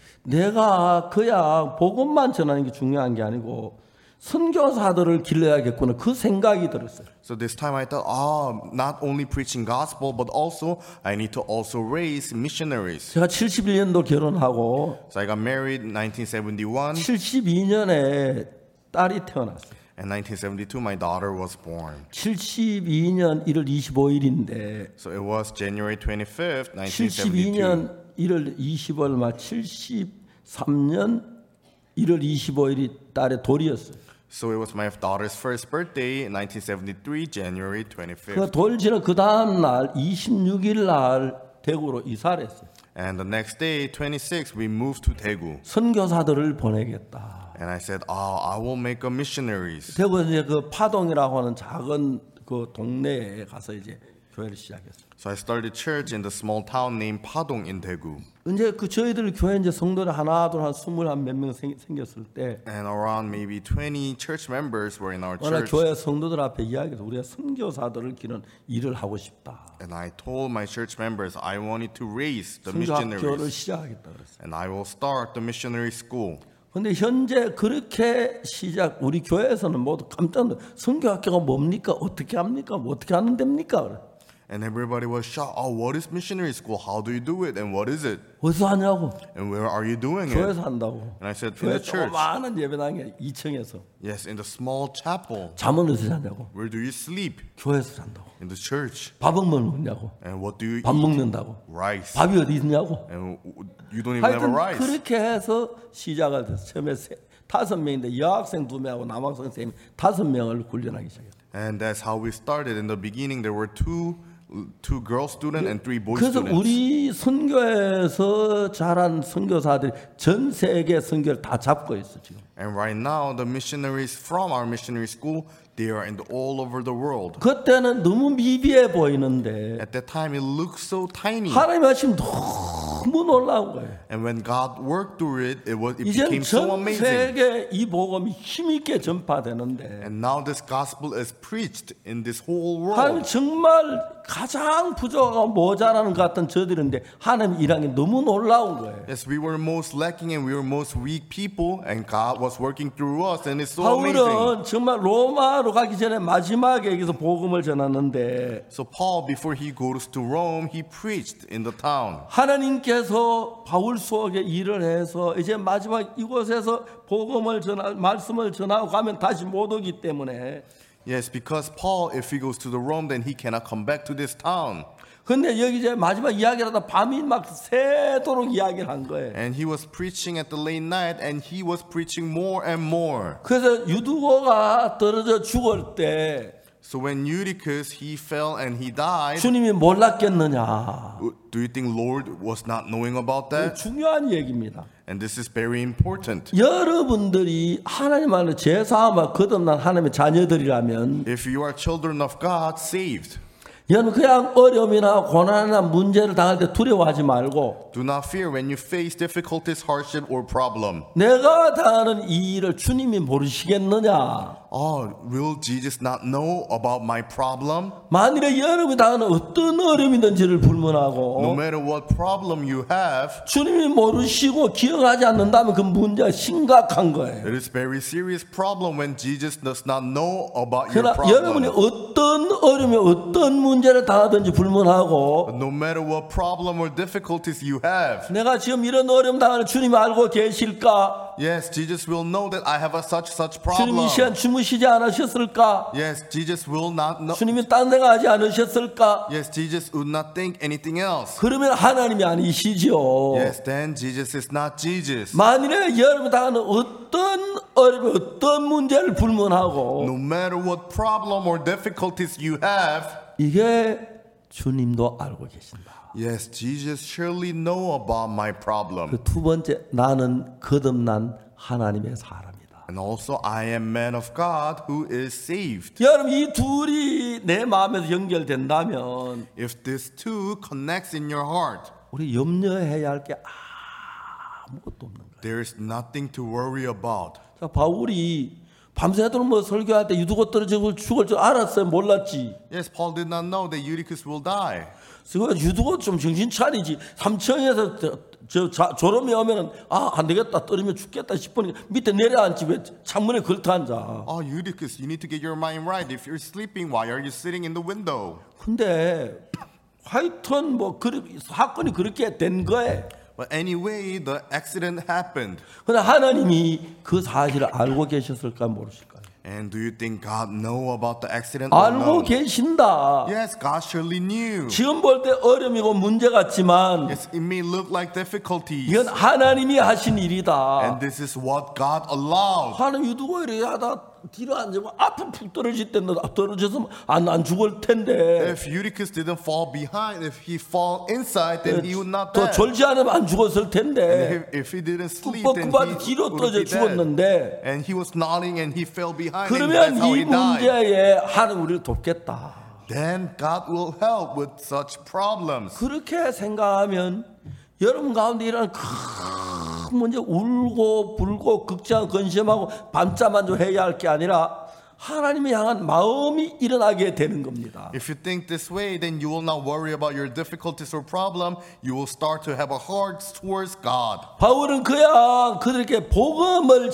내가 그야 복음만 전하는 게 중요한 게 아니고 선교사들을 길러야겠구나 그 생각이 들었어요. So this time I thought, ah, not only preaching gospel, but also I need to also raise missionaries. 제가 칠십일 년도 결혼하고 So I got married in nineteen seventy-one, 칠십이 년에 딸이 태어났어요. and nineteen seventy-two my daughter was born. 칠십이 년 일월 이십오일인데 So it was January twenty-fifth, nineteen 칠십이 seventy-two. 년 일월 이십오일 말 칠십삼 년 일월 이십오일이 딸의 돌이었어요. So it was my daughter's first birthday in nineteen seventy-three, January twenty-fifth. 그 돌 지나 그 다음 날 이십육일 날 대구로 이사를 했어요. And the next day, twenty-sixth, we moved to Daegu. 선교사들을 보내겠다. And I said, oh, I will make a missionaries. 대구 이제 그 파동이라고 하는 작은 그 동네에 가서 이제 교회를 시작했어요. So I started church in the small town named Padong in Daegu. 이제 그 저희들 교회 이제 성도들 하나 둘 한 스물 한 몇 명 생겼을 때 And around maybe twenty church members were in our 워낙 church. 교회 성도들 앞에 이야기해서 우리가 선교사들을 기는 일을 하고 싶다. And I told my church members I wanted to raise the 선교학교를 missionaries. 시작하겠다 그랬어요. And I will start the missionary school. 근데 현재 그렇게 시작 우리 교회에서는 모두 깜짝 놀라 선교학교가 뭡니까? 어떻게 합니까? 뭐 어떻게 하는 됩니까? 그래. And everybody was shocked. Oh, what is missionary school? How do you do it? And what is it? 어디서 하냐고? And where are you doing it? 교회에서 한다고. And I said, in 교회 the church. 조그마한 예배당에 이 층에서. Yes, in the small chapel. 잠은 어디서 자냐고? Where do you sleep? 교회에서 잔다고. In the church. 밥은 뭐 먹냐고? And what do you 밥 eat? 먹는다고. Rice. 밥이 어디 있냐고? And you don't even have a 하여튼 rice. 그렇게 해서 시작을 됐어. 처음에 세, 다섯 명인데 여학생 두 명하고 남학생 세 명, 다섯 명을 훈련하기 시작했어요. And that's how we started. In the beginning, there were two two girl student and three boy 그래서 students. 우리 선교에서 자란 선교사들이 전 세계 선교를 다 잡고 있어 지금. And right now, the missionaries from our missionary school, they are in the, all over the world. 그때는 너무 미비해 보이는데 At that time, it looked so tiny. 하나님 하시면 너무 놀라운 거예요. And when God worked through it, it was it 이제 became so 전 amazing. 세계 이 복음이 힘있게 전파되는데 And now this gospel is preached in this whole 하나님 world. 정말 가장 부족하고 모자라는 것 같은 저들인데 하나님 일한 게 너무 놀라운 거예요. Yes, we were most lacking and we were most weak people, and God was working through us, and it's so amazing. 바울은 정말 로마로 가기 전에 마지막에 여기서 복음을 전하는데 So Paul, before he goes to Rome, he preached in the town. 하나님께서 바울 속에 일을 해서 이제 마지막 이곳에서 복음을 전하 말씀을 전하고 가면 다시 못 오기 때문에 Yes, because Paul, if he goes to the Rome, then he cannot come back to this town. 근데 여기 이제 마지막 이야기를 하다 밤이 막 새도록 이야기를 한 거예요. And he was preaching at the late night, and he was preaching more and more. 그래서 유두고가 떨어져 죽을 때 So when Eutychus, he fell and he died, 주님이 몰랐겠느냐? do you think Lord was not knowing about that? 중요한 얘기입니다. And this is very important. 여러분들이 하나님 안에 제사함을 거듭난 하나님의 자녀들이라면 If you are children of God, saved, 여러분 그냥 어려움이나 고난이나 문제를 당할 때 두려워하지 말고 do not fear when you face difficulties, hardship, or problem. 내가 당하는 이 일을 주님이 모르시겠느냐? Oh, will Jesus not know about my problem? 만일에 여러분이 당하는 어떤 어려움이든지를 불문하고 No matter what problem you have, 주님이 모르시고 기억하지 않는다면 그 문제가 심각한 거예요. it is very serious problem when Jesus does not know about 그러나 your 여러분이 problem. 어떤 어려움이 어떤 문제를 당하든지 불문하고 But no matter what problem or difficulties you have, 내가 지금 이런 어려움 당하는 주님이 알고 계실까? yes, Jesus will know that I have a such such 주님 이 시간 problem. 주무시지 않으셨을까? Yes, Jesus will not know. 주님이 딴 데 가지 않으셨을까? Yes, Jesus would not think anything else. 그러면 하나님이 아니시죠. Yes, then Jesus is not Jesus. 만일에 여러분이 당하는 어떤 어려움, 어떤 문제를 불문하고 No matter what problem or difficulties you have, 이게 주님도 알고 계신다. yes, Jesus surely know about my problem. 그 두 번째 나는 거듭난 하나님의 사람이다. And also I am man of God who is saved. 여러분 이 둘이 내 마음에서 연결된다면 If this two connects in your heart, 우리 염려해야 할 게 아무것도 없는 거예요. there is nothing to worry about. 자, 바울이 밤새도록 뭐 설교할 때 유두고 떨어지고 죽을 줄 알았어요? 몰랐지? Yes, Paul did not know that Eutychus will die. 그래서 유두고 좀 정신 차리지. 삼층에서 저, 저 자, 졸음이 오면은 아, 안 되겠다. 떨어지면 죽겠다 싶으니까 밑에 내려앉지. 왜 창문에 걸터 앉아. Oh, Eutychus, you need to get your mind right. If you're sleeping, why are you sitting in the window? 근데 하여튼 뭐 그, 사건이 그렇게 된 거예요. But anyway, the accident happened. 그러나 하나님이 그 사실을 알고 계셨을까 모르실까요? And do you think God know about the accident or 알고 no? 계신다. Yes, God surely knew. 지금 볼 때 어려움이고 문제 같지만 Yes, it may look like difficulties. 이건 하나님이 하신 일이다. And this is what God allowed. 하나님 유두고 이래 하다 뒤로 앉으면 앞에 푹 떨어질 때 너 떨어져서 안, 안 죽을 텐데 If Eutychus didn't fall behind, if he fall inside, then he would not 또 die. 졸지 않으면 안 죽었을 텐데 If, if he didn't sleep, then 꿉꿉하게 he 뒤로 would 떨어져 be dead. 죽었는데 And he was nodding and he fell behind, and 그러면 that's how 이 he died. 문제에 하나님 우리를 돕겠다. Then God will help with such problems. 그렇게 생각하면 여러분 가운데 일어나는 큰 문제 울고 불고 걱정 근심하고 밤잠 안 자고 해야 할 게 아니라 하나님을 향한 마음이 일어나게 되는 겁니다. If you think this way, then you will not worry about your difficulties or problem. You will start to have a heart towards God. 바울은 그야 그들에게 복음을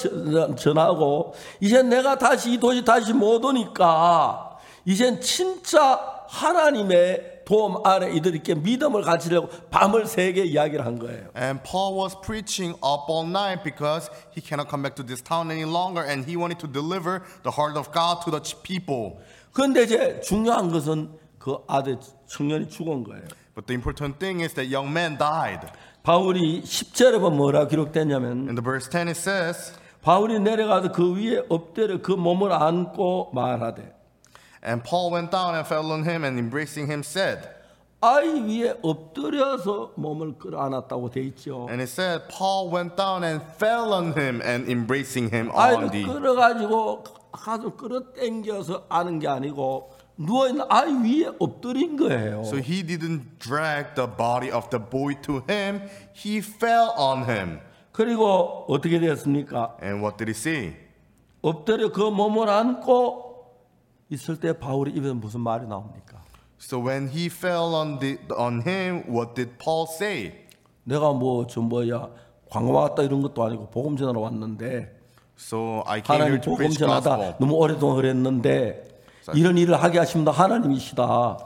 전하고 이제 내가 다시 이 도시 다시 못 오니까 이젠 진짜 하나님의 도움 아래 이들에게 믿음을 가지려고 밤을 새게 이야기를 한 거예요. And Paul was preaching up all night because he cannot come back to this town any longer, and he wanted to deliver the heart of God to the people. 그런데 이제 중요한 것은 그 아들 청년이 죽은 거예요. But the important thing is that young man died. 바울이 십 절에 보면 뭐라 기록됐냐면 In the verse ten it says, 바울이 내려가서 그 위에 엎드려 그 몸을 안고 말하되 And Paul went down and fell on him and embracing him said, 아이 위에 엎드려서 몸을 끌어안았다고 돼 있죠. and it said, Paul went down and fell on him and embracing him on 아이를 the. 끌어가지고 가슴 끌어당겨서 아는 게 아니고 누워있는 아이 위에 엎드린 거예요. So he didn't drag the body of the boy to him, he fell on him. 그리고 어떻게 되었습니까? And what did he say? 엎드려 그 몸을 안고 있을 때 바울의 입에서 무슨 말이 나옵니까? So when he fell on the on him, what did Paul say? 내가 뭐 저 뭐야 관광 왔다 이런 것도 아니고 복음 전하러 왔는데 So I came here 하나님 to 복음 preach 전하다 gospel. 너무 오랫동안 그랬는데 이런 일을 하게 하시면 하나님이시다.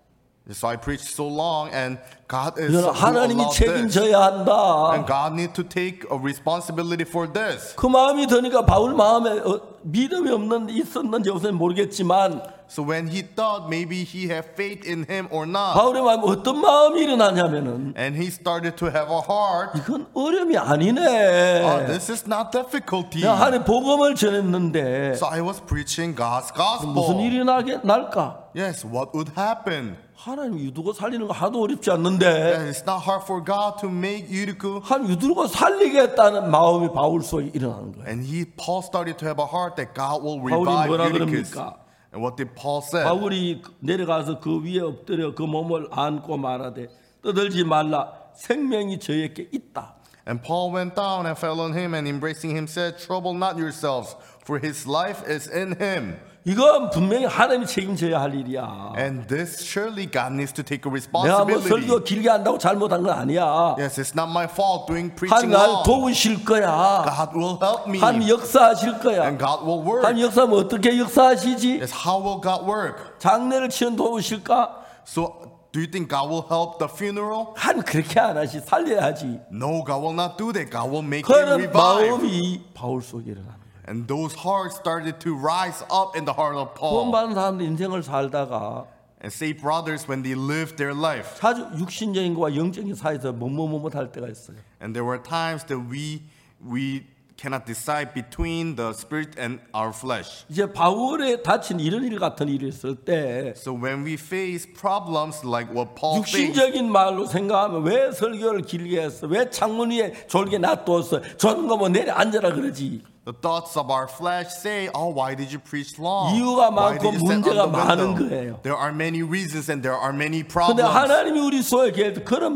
So I preached so long, and God is 이거는 who 하나님이 allowed this. 책임져야 한다. And God need to take a responsibility for this. 그 마음이 드니까 바울 마음에 어, 믿음이 없는 있었는지 없었는지 모르겠지만 So when he thought maybe he had faith in him or not, 바울의 마음에 어떤 마음이 일어나냐면은 and he started to have a heart, 이건 어려움이 아니네. oh, this is not difficulty. 내가 하나님 복음을 전했는데 So I was preaching God's 무슨 gospel. 일이 나게 날까? Yes, what would happen? 하나님 유두고 살리는 거 하도 어렵지 않는데 Yeah, it's not hard for God to make Eutychus. 하나님 유두고 살리겠다는 마음이 바울 속에 일어나는 거예요. And he, Paul started to have a heart that God will 바울이 revive 뭐라 Eutychus. 그럽니까? And what did Paul say? 바울이 내려가서 그 위에 엎드려 그 몸을 안고 말하되 떠들지 말라 생명이 저에게 있다. And Paul went down and fell on him and embracing him said, trouble not yourselves, for his life is in him. 이건 분명히 하나님이 책임져야 할 일이야. And this surely God needs to take a 내가 뭐 responsibility. 설교 길게 한다고 잘못한 건 아니야. Yes, it's not my fault doing 하나님 preaching 날 long. 도우실 거야. God will help me. 하나님 역사하실 거야. And God will work. 하나님 역사하면 어떻게 역사하시지? Yes, how will God work? 장례를 치는 도우실까? So do you think God will help the funeral? 하나님 그렇게 안 하시. 살려야지. No, God will not do that. God will make it 그런 revive. 마음이 바울 속에 일어나는 거야. And those hearts started to rise up in the heart of Paul. 구원받은 사람들 인생을 살다가 And saved brothers, when they lived their life, 자주 육신적인 것과 영적인 사이에서 뭐뭐뭐뭐할 때가 있어요. and there were times that we we cannot decide between the spirit and our flesh. 이제 바울의 다친 이런 일 같은 일이 있을 때 So when we face problems like what Paul faced, 육신적인 말로 생각하면 왜 설교를 길게 했어? 왜 창문 위에 졸게 놔두었어? 저런 거뭐 내려 앉아라 그러지. the thoughts of our flesh say, "Oh, why did you preach long? 이유가 Why 많고 did you sit 문제가 on the 많은 window?" 거예요. There are many reasons and there are many 근데 problems. 하나님이 우리 속에 그런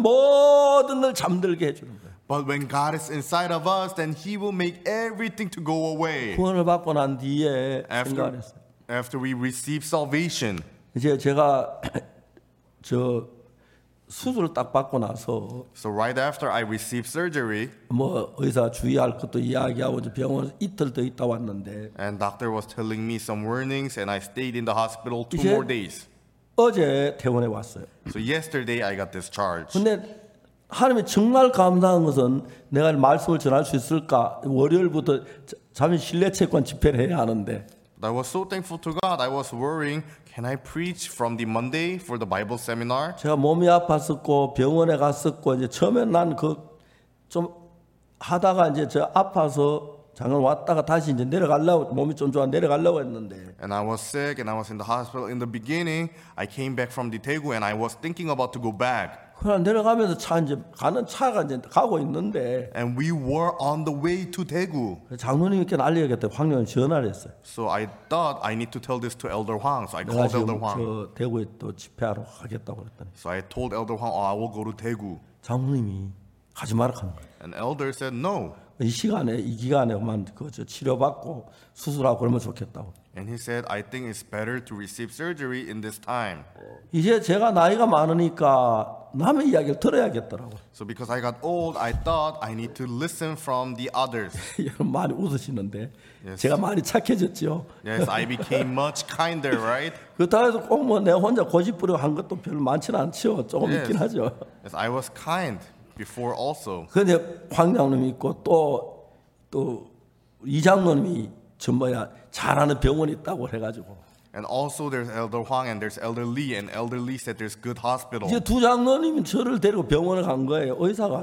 모든 걸 잠들게 해주는 거예요. But when God is inside of us, then He will make everything to go away. 구원을 받고 난 뒤에 After, 생각을 했어요. after we receive salvation, 이제 제가 저 수술을 딱 받고 나서 so right after I received surgery, 뭐 의사 주의할 것도 이야기하고 이제 병원에 이틀 더 있다 왔는데 and doctor was telling me some warnings, and I stayed in the hospital two 이제- more days. 어제 퇴원해 왔어요. So yesterday I got discharged. 근데 하나님이 정말 감사한 것은 내가 말씀을 전할 수 있을까? 월요일부터 자- 자면 실내 채권 집회를 해야 하는데 I was so thankful to God. I was worrying, can I preach from the Monday for the Bible seminar? 제가 몸이 아팠었고 병원에 갔었고 이제 처음엔 난 그 좀 하다가 이제 저 아파서 잠깐 왔다가 다시 이제 내려가려고 몸이 좀 좋아 내려가려고 했는데 And I was sick and I was in the hospital. In the beginning, I came back from the Daegu and I was thinking about to go back. 그냥 내려가면서 차 이제 가는 차가 이제 가고 있는데 And we were on the way to Daegu. 장로님께 알려야겠다 황령이 전화를 했어요. So I thought I need to tell this to Elder Huang. So I 내가 called 지금 Elder Huang. 저 대구에 또 집회하러 가겠다고 그랬더니 So I told Elder Huang, oh, I will go to Daegu. 장로님이 가지 마라 하는 거예요. And Elder said, no. 이 시간에 이 기간에만 그저 치료받고 수술하고 그러면 좋겠다고. And he said, I think it's better to receive surgery in this time. 이제 제가 나이가 많으니까 남의 이야기를 들어야겠더라고. So because I got old, I thought I need to listen from the others. 여러분 많이 웃으시는데 Yes. 제가 많이 착해졌죠. Yes, I became much kinder, right? 그렇다고 해서 꼭 뭐 내 혼자 고집부려 한 것도 별로 많지는 않죠. 조금 Yes. 있긴 하죠. Yes, I was kind before also. 근데 황 장로님이 있고 또 또 이 장로님이 저 뭐야 잘하는 병원이 있다고 해가지고 And also there's Elder Huang and there's Elder Lee, and Elder Lee said there's good hospital. 이제 두 장로님이 저를 데리고 병원에 간 거예요. 의사가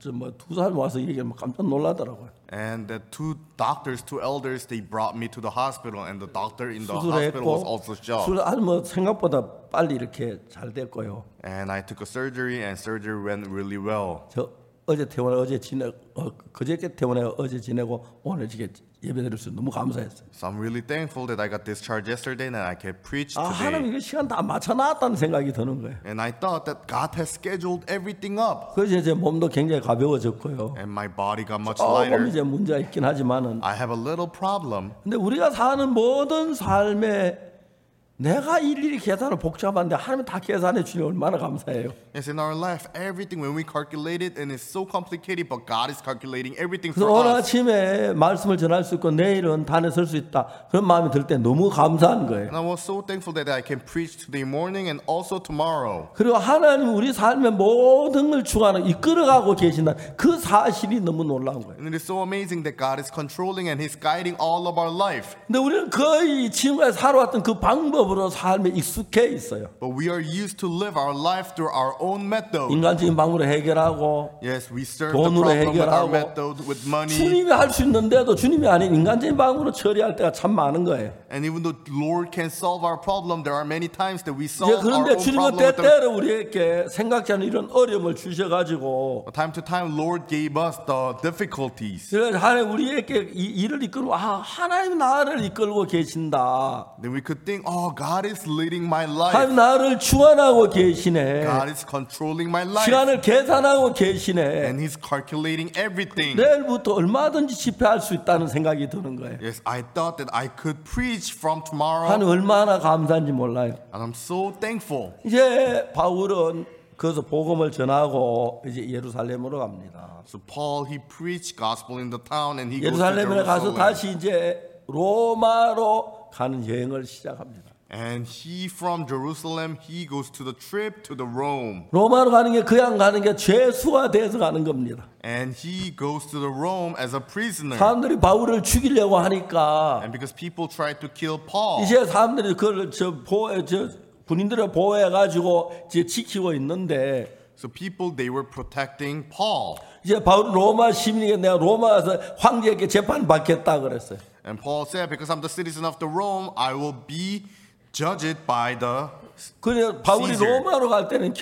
뭐두 사람 와서 얘기하면 깜짝 놀라더라고요. And the two doctors, two elders, they brought me to the hospital, and the doctor in the hospital was 수술했고 also shocked. 수술 뭐 생각보다 빨리 이렇게 잘 됐고요. And I took a surgery, and surgery went really well. 저 어제 퇴원해 어제 지내 어, 그저께 퇴원해 어제 지내고 오늘 이게 예배드릴 수 너무 감사했어요. So I'm really thankful that I got discharged yesterday and I can preach 아 하나님 today. 이거 시간 다 맞춰놨다는 생각이 드는 거예요. And I thought that God has scheduled everything up. 그래서 제 몸도 굉장히 가벼워졌고요. And my body got much 조금 lighter. 이제 문제가 있긴 하지만은 I have a little problem. 근데 우리가 사는 모든 삶에 내가 일일이 계산을 복잡한데 하나님 다 계산해 주니 얼마나 감사해요. Yes, in our life, everything when we calculate it, and it's so complicated, but God is calculating everything 그래서 for 오늘 us. 아침에 말씀을 전할 수 있고 내일은 단에 설 수 있다 그런 마음이 들 때 너무 감사한 거예요. And I was so thankful that I can preach today morning and also tomorrow. 그리고 하나님 우리 삶의 모든 걸 주관하고 이끌어가고 계신다 그 사실이 너무 놀라운 거예요. And it is so amazing that God is controlling and He's guiding all of our life. 근데 우리는 거의 지금까지 살아왔던 그 방법으로 삶에 익숙해 있어요. But we are used to live our life through our own method. 인간적인 방법으로 해결하고 Yes, we serve the 돈으로 problem with our 해결하고 method, with money. 주님이 할 수 있는데도 주님이 아닌 인간적인 방법으로 처리할 때가 참 많은 거예요. And even though Lord can solve our problem, there are many times that we 이제 solve our 그런데 own 주님은 problem with the 때때로 우리에게 생각지 않은 이런 어려움을 주셔가지고 But time to time, Lord gave us the difficulties. 그래서 하나님 우리에게 이 일을 이끌고 아 하나님 나를 이끌고 계신다. Then we could think, oh, God is leading my life. 하나님 나를 주관하고 계시네. God is controlling my life. 시간을 계산하고 계시네. And He's calculating everything. 내일부터 얼마든지 집회할 수 있다는 생각이 드는 거예요. Yes, I thought that I could preach from tomorrow. 하나님 얼마나 감사한지 몰라요. And I'm so thankful. 이제 바울은 거기서 복음을 전하고 이제 예루살렘으로 갑니다. So Paul, he preached gospel in the town and he goes to 예루살렘에 가서 Jerusalem. 다시 이제 로마로 가는 여행을 시작합니다. And he from Jerusalem, he goes to the trip to the Rome. 로마로 가는 게 그냥 가는 게 죄수가 돼서 가는 겁니다. And he goes to the Rome as a prisoner. 사람들이 바울을 죽이려고 하니까 And because people tried to kill Paul. 이제 사람들이 그걸 저 보호 저 군인들을 보호해 가지고 이제 지키고 있는데 So people, they were protecting Paul. 이제 바울 로마 시민이게 내가 로마에서 황제에게 재판 받겠다 그랬어요. And Paul said, because I'm the citizen of the Rome, I will be judged by the 그래 바울이 Caesar. 로마로 갈 때는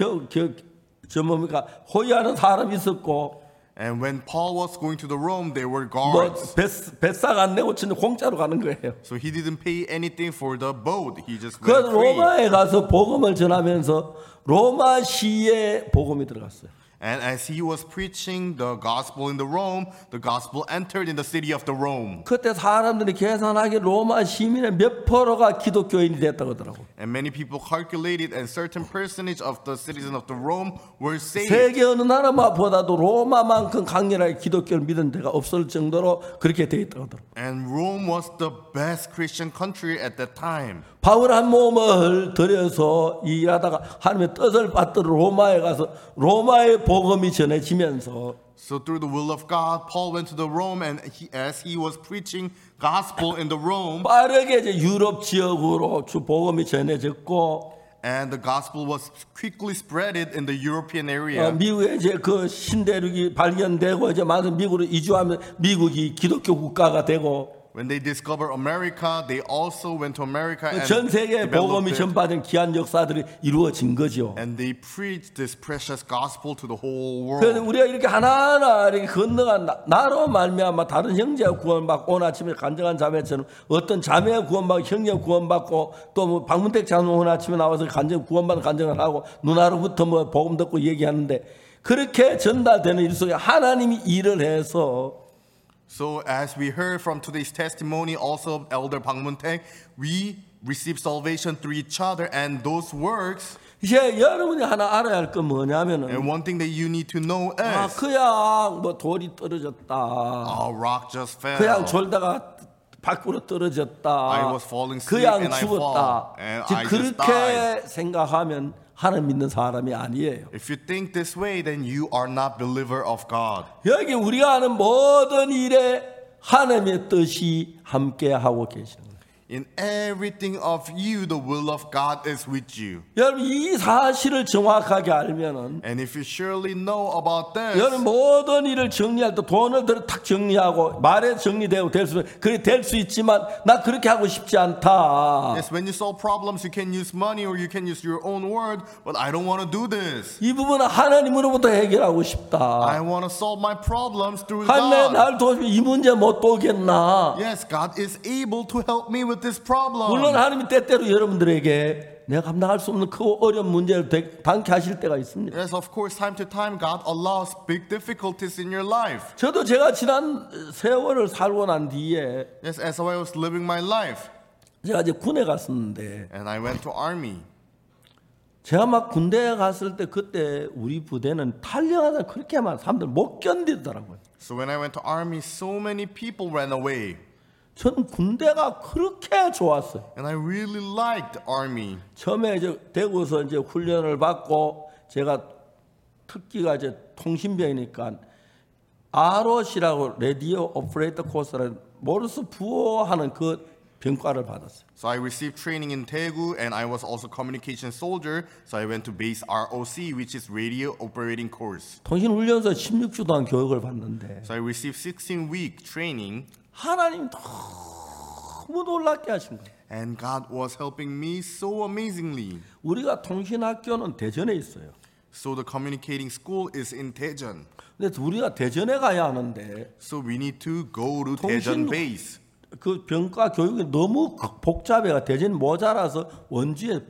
겨겨저 뭡니까 호위하는 사람이 있었고 And when Paul was going to the Rome, there were 뭐 guards. 뱃삭 안 내고 진짜 공짜로 가는 거예요. So he didn't pay anything for the boat. He just 그 went free. 로마에 가서 복음을 전하면서 로마 시에 복음이 들어갔어요. And as he was preaching the gospel in the Rome, the gospel entered in the city of the Rome. 그때 사람들이 계산하기에 로마 시민의 몇 프로가 기독교인이 됐다고 하더라고. And many people calculated and certain percentage of the citizens of the Rome were saved. 세계 어느 나라보다도 로마만큼 강렬하게 기독교를 믿는 데가 없을 정도로 그렇게 돼 있다고 하더라고. And Rome was the best Christian country at that time. 바울 한 몸을 들여서 일하다가 하나님의 뜻을 받들어 로마에 가서 로마의 복음이 전해지면서 So through the will of God, Paul went to the Rome, and he, as he was preaching gospel in the Rome, 빠르게 이제 유럽 지역으로 주 복음이 전해졌고 and the gospel was quickly spreaded in the European 어, area. 미국에 이제 그 신대륙이 발견되고 이제 많은 미국으로 이주하면 미국이 기독교 국가가 되고 When they discovered America, they also went to America and 전 세계에 복음이 developed it. 전파된 귀한 역사들이 이루어진 거죠. And they preached this precious gospel to the whole 그래서 world. 우리가 이렇게 하나하나 이렇게 건너간 나- 나로 말미암아 다른 형제가 구원받고 오늘 아침에 간증한 자매처럼 어떤 자매가 구원받고 형제가 구원받고 또 뭐 박문택 장로 오늘 아침에 나와서 간증 구원받은 간증을 하고 누나로부터 뭐 복음 듣고 얘기하는데 그렇게 전달되는 일 속에 하나님이 일을 해서 So as we heard from today's testimony, also Elder Bang Mun-taek, we receive salvation through each other, and those works. 이제 여러분이 하나 알아야 할 건 뭐냐면은 And one thing that you need to know 아 is, 그냥 뭐 돌이 떨어졌다 a rock just fell. 그냥 졸다가 밖으로 떨어졌다 I was falling asleep 그냥 and I 죽었다 fall, and 이제 I just 그렇게 died. 생각하면 하나님 믿는 사람이 아니에요. If you think this way, then you are not believer of God. 여기 우리가 하는 모든 일에 하나님의 뜻이 함께 하고 계시는 거예요. In everything of you, the will of God is with you. 여러분 이 사실을 정확하게 알면은 And if you surely know about 여러분 this, 모든 일을 정리할 때 돈을 들어 탁 정리하고 말에 정리되고 될 수, 그게 될 수 있지만 나 그렇게 하고 싶지 않다. yes, when you solve problems, you can use money or you can use your own word, but I don't want to do this. 이 부분은 하나님으로부터 해결하고 싶다. I want to solve my problems through 하나님 God. 날 도와주면 이 문제 못 보겠나? Yes, God is able to help me with this problem. 물론 하나님이 때때로 여러분들에게 내가 감당할 수 없는 그 어려운 문제를 당케 하실 때가 있습니다. Yes, of course, time to time, God allows big difficulties in your life. 저도 제가 지난 세월을 살고 난 뒤에 Yes, as I was living my life, 제가 이제 군에 갔었는데 and I went to army. 제가 막 군대에 갔을 때 그때 우리 부대는 탈영하다 그렇게 많은 사람들 못 견디더라고요. So when I went to army, so many people ran away. 저는 군대가 그렇게 좋았어요. And I really liked army. 처음에 이제 대구에서 이제 훈련을 받고 제가 특기가 이제 통신병이니까 아르오씨라고 라디오 오퍼레이터 코스라는 모르스 부호하는 그 병과를 받았어요. So I received training in Daegu, and I was also communication soldier. So I went to base R O C, which is radio operating course. 통신훈련소 십육 주 동안 교육을 받는데 So I received sixteen week training, 하나님 너무 놀랍게 하신 거예요. and God was helping me so amazingly. 우리가 통신학교는 대전에 있어요. So the communicating school is in Daejeon. 근데 우리가 대전에 가야 하는데 So we need to go to 통신- Daejeon base. 그 병과 교육이 너무 복잡해가 대전 모자라서 원주에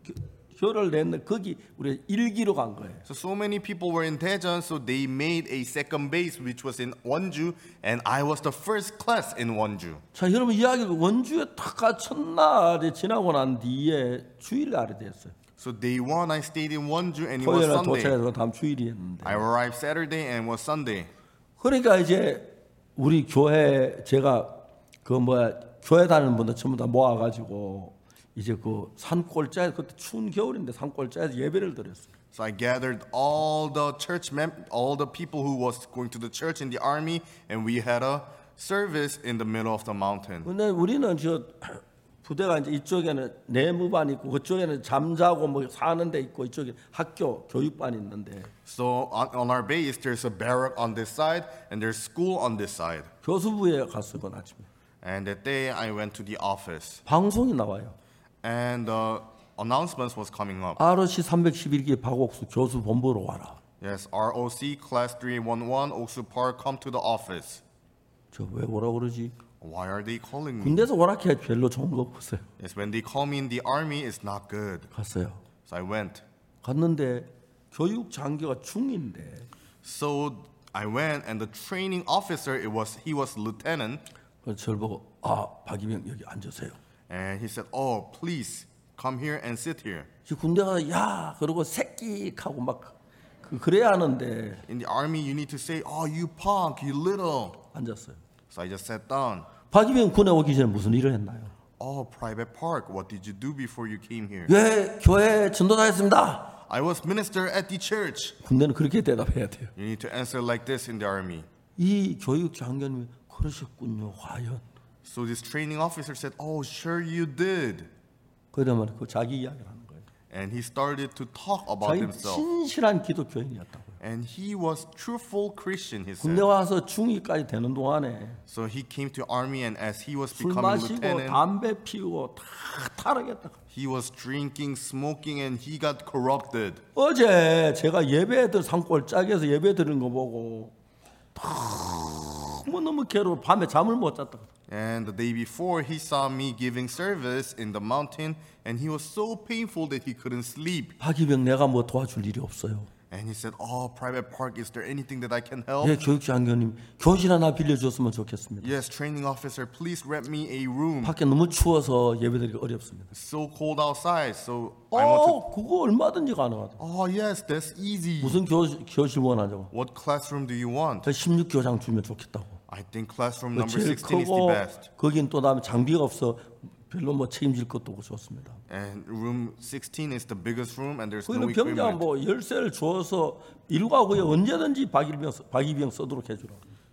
분교를 냈는데 거기 우리 일기로 간 거예요. So so many people were in Daejeon, so they made a second base which was in Wonju, and I was the first class in Wonju. 자, 여러분 이야기를 원주에 딱 가 첫날이 지나고 난 뒤에 주일날이 됐어요. So day one, I stayed in Wonju, and it was 토요일에 Sunday. 도착해서 다음 주일이었는데. I arrived Saturday and it was Sunday. 그러니까 이제 우리 교회 제가 그 뭐야 교회 다니는 분들 전부 다 모아가지고 이제 그 산골짜에 그때 추운 겨울인데 산골짜에서 예배를 드렸어요. So I gathered all the church mem- all the people who was going to the church in the army, and we had a service in the middle of the mountain. 근데 우리는 저 부대가 이제 이쪽에는 내무반 있고 그쪽에는 잠자고 뭐 사는 데 있고 이쪽에 학교 교육반이 있는데 So on, on our base, there's a barrack on this side, and there's school on this side. 교수부에 갔어요. 그 아침에 And that day, I went to the office, 방송이 나와요. and the announcements was coming up. 아르씨 삼백십일 기 박옥수 교수 본부로 와라. Yes, R O C class three one one, Oksu Park, come to the office. 저 왜 오라 그러지? Why are they calling me? 군대에서 오락해 별로 좋은 거 없어요. Yes, when they call me in the army, it's not good. 갔어요. So I went. 갔는데 교육 장교가 중인데 So I went, and the training officer, it was he was lieutenant, 그래서 저를 보고 아 박이병 여기 앉으세요. and he said, "Oh, please come here and sit here." 저 군대 가서 야 그러고 새끼 하고 막 그, 그래야 하는데 In the army, you need to say, "Oh, you punk, you little." 앉았어요. So I just sat down. 박이병 군에 오기 전에 무슨 일을 했나요? Oh, Private Park, what did you do before you came here? 예, 교회 전도사였습니다. I was minister at the church. 군대는 그렇게 대답해야 돼요. You need to answer like this in the army. 이 교육 장교님이 그러셨군요. 과연. So this training officer said, "Oh, sure you did." 그러면 그 자기 이야기를 하는 거예요. And he started to talk about 자기 himself. 신실한 기독교인이었다고요. And he was truthful Christian, he 군대 said. 와서 중위까지 되는 동안에 So he came to army, and as he was 술 becoming 마시고 lieutenant, 담배 피우고 다 타락했다. he was drinking, smoking, and he got corrupted. 어제 제가 예배들 산골 짝에서 예배 드리는 거 보고 너무 너무 괴로워 밤에 잠을 못 잤다. And the day before, he saw me giving service in the mountain, and he was so painful that he couldn't sleep. 박이병 내가 뭐 도와줄 일이 없어요. And he said, "Oh, Private Park, is there anything that I can help?" 예, 교육 장교님 교실 하나 빌려줬으면 좋겠습니다. Yes, training officer, please rent me a room. 밖에 너무 추워서 예배드리기 어렵습니다. It's so cold outside, so I want to. 어, 그거 얼마든지 가능하다. Oh, yes, that's easy. 무슨 교, 교실 원하냐고. What classroom do you want? 십육 교장 주면 좋겠다고. I think classroom 그 number 제일 sixteen is the 크고 best. 거긴 또 다음에 장비가 없어 별로 뭐 책임질 것도 없고 좋습니다. And room sixteen is the biggest room, and there's no 거기는 병장 equipment. 뭐 열쇠를 주어서 일과 후에 언제든지 박이병 박이병 쓰도록 해주라.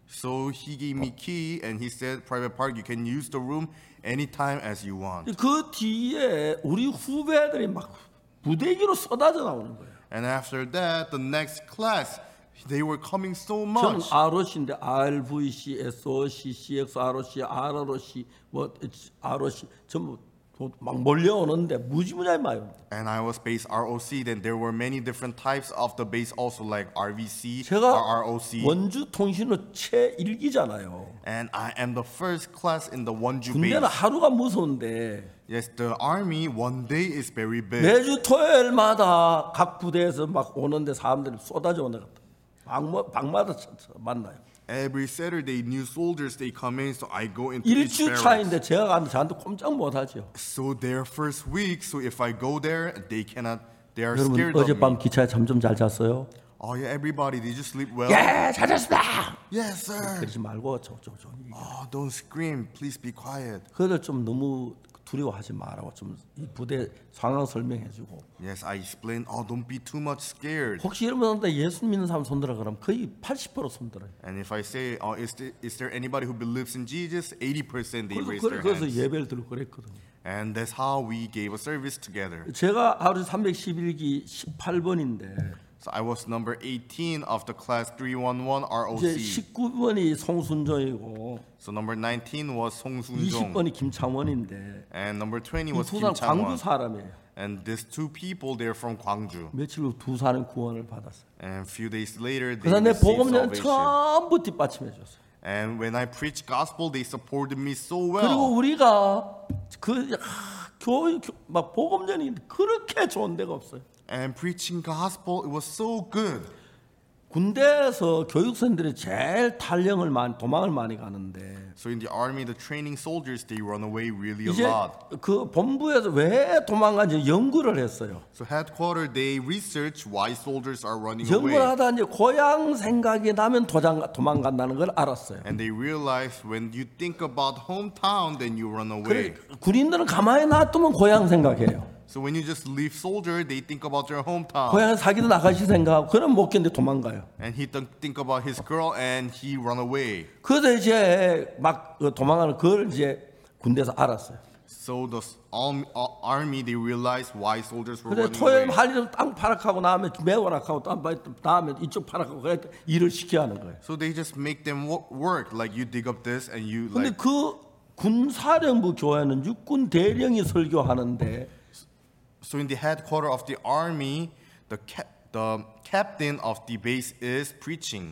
So he gave me key and he said, Private Park, you can use the room anytime as you want. 그 뒤에 우리 후배들이 막 부대기로 쏟아져 나오는 거예요. And after that, the next class, they were coming so 저는 much. 알오씨인데 알브이씨, 에스오씨, 씨엑스알오씨, 알알오씨, 뭐 알오씨 전부 막 몰려오는데 무지무지하게 많이 옵니다. And I was base R O C. Then there were many different types of the base also like R V C, 제가 R O C. 원주 통신로 최일기잖아요. And I am the first class in the Wonju 군대는 base. 하루가 무서운데 Yes, the army one day is very big. 매주 토요일마다 각 부대에서 막 오는데 사람들이 쏟아져 오는 것 같다. 방마다 만나요. Every Saturday, new soldiers they come in, so I go into each 일주 barracks. 차인데 제가 가는데 저한테 꼼짝 못하죠. So their first week, so if I go there, they cannot. They are 여러분 scared of me. 어젯밤 기차에 잠 좀 잘 잤어요? Oh yeah, everybody, did you sleep well? 예, 잘 잤습니다. Yes, sir. 그러지 말고 저저저. Oh, don't scream. Please be quiet. 그들 좀 너무 두려워하지 말라고 좀 이 부대 상황 설명해주고. Yes, I explained. Oh, don't be too much scared. 혹시 여러분한테 예수 믿는 사람 손들어 그러면 거의 팔십 퍼센트 손들어요. And if I say, oh, is there, is there anybody who believes in Jesus? eighty percent they 그래서, raise 그래- their 그래서 hands. 예배를 드리고 그랬거든요. And that's how we gave a service together. 제가 하루 삼백십일 기 십팔 번인데 So I was number eighteen of the class three one one R O 이제 C. 십구 번이 송순정이고 So number nineteen was Song 이십 Soon-jong. 번이 김창원인데 And number twenty 이 was 두 Kim 사람 광주 Chang-won. 사람이에요. And these two people, they're from Gwangju. 며칠 후 두 사람 구원을 받았어요. And a few days later, they 그래서 내 received 복음전 salvation. 전부 뒷받침해 줬어요. And when I preached gospel, they supported me so 그리고 well. 우리가 그 아, 교육 교- 막 복음전이 그렇게 좋은 데가 없어요. And preaching gospel, it was so good. 군대에서 교육생들이 제일 탈령을 많이 도망을 많이 가는데 So in the army, the training soldiers, they run away really a 이제 lot. 그 본부에서 왜 도망간지 연구를 했어요. So headquarters, they research why soldiers are running 연구를 away. 하다 이제 고향 생각이 나면 도장, 도망간다는 걸 알았어요. And they realize when you think about hometown, then you run 그래, away. 군인들은 가만히 놔두면 고향 생각해요. So when you just leave soldier, they think about their hometown. 고향에 사귀던 아가씨 생각하고 그럼 못 견디 도망가요. And he th- think about his girl and he run away. 그래서 이제 막 도망가는 그걸 이제 군대에서 알았어요. So the s- arm- uh, army, they realized why soldiers were 그래 running 토요일 away. 할 일을 땅 파락하고 나면 매워락하고 다음에 이쪽 파락하고 그래 일을 시켜야 하는 거예요. So they just make them wo- work. Like you dig up this and you 근데 like. 그 군사령부 교회는 육군 대령이 설교하는데 So in the headquarters of the army, the cap- the captain of the base is preaching.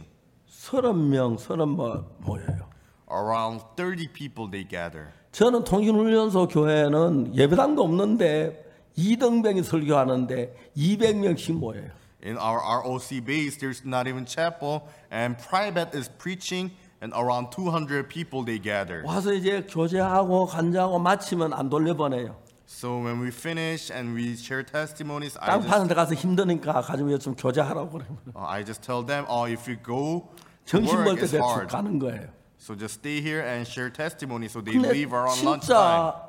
서른 명, 서른 뭐 모여요. Around thirty people they gather. 저는 통신훈련소 교회는 예배당도 없는데 이등병이 설교하는데 이백 명씩 모여요. In our R O C base, there's not even chapel, and private is preaching, and around two hundred people they gather. 와서 이제 교제하고 간자하고 마치면 안 돌려보내요. So when we finish and we share testimonies, I 땅 just, 파는 데 가서 힘드니까 가지고 좀 교제하라고 그러면 uh, I just tell them, oh, if you go to 정신 work, 멀 때 it's 대충 hard. 가는 거예요. So just stay here and share testimony. So they 근데 leave around lunchtime. 진짜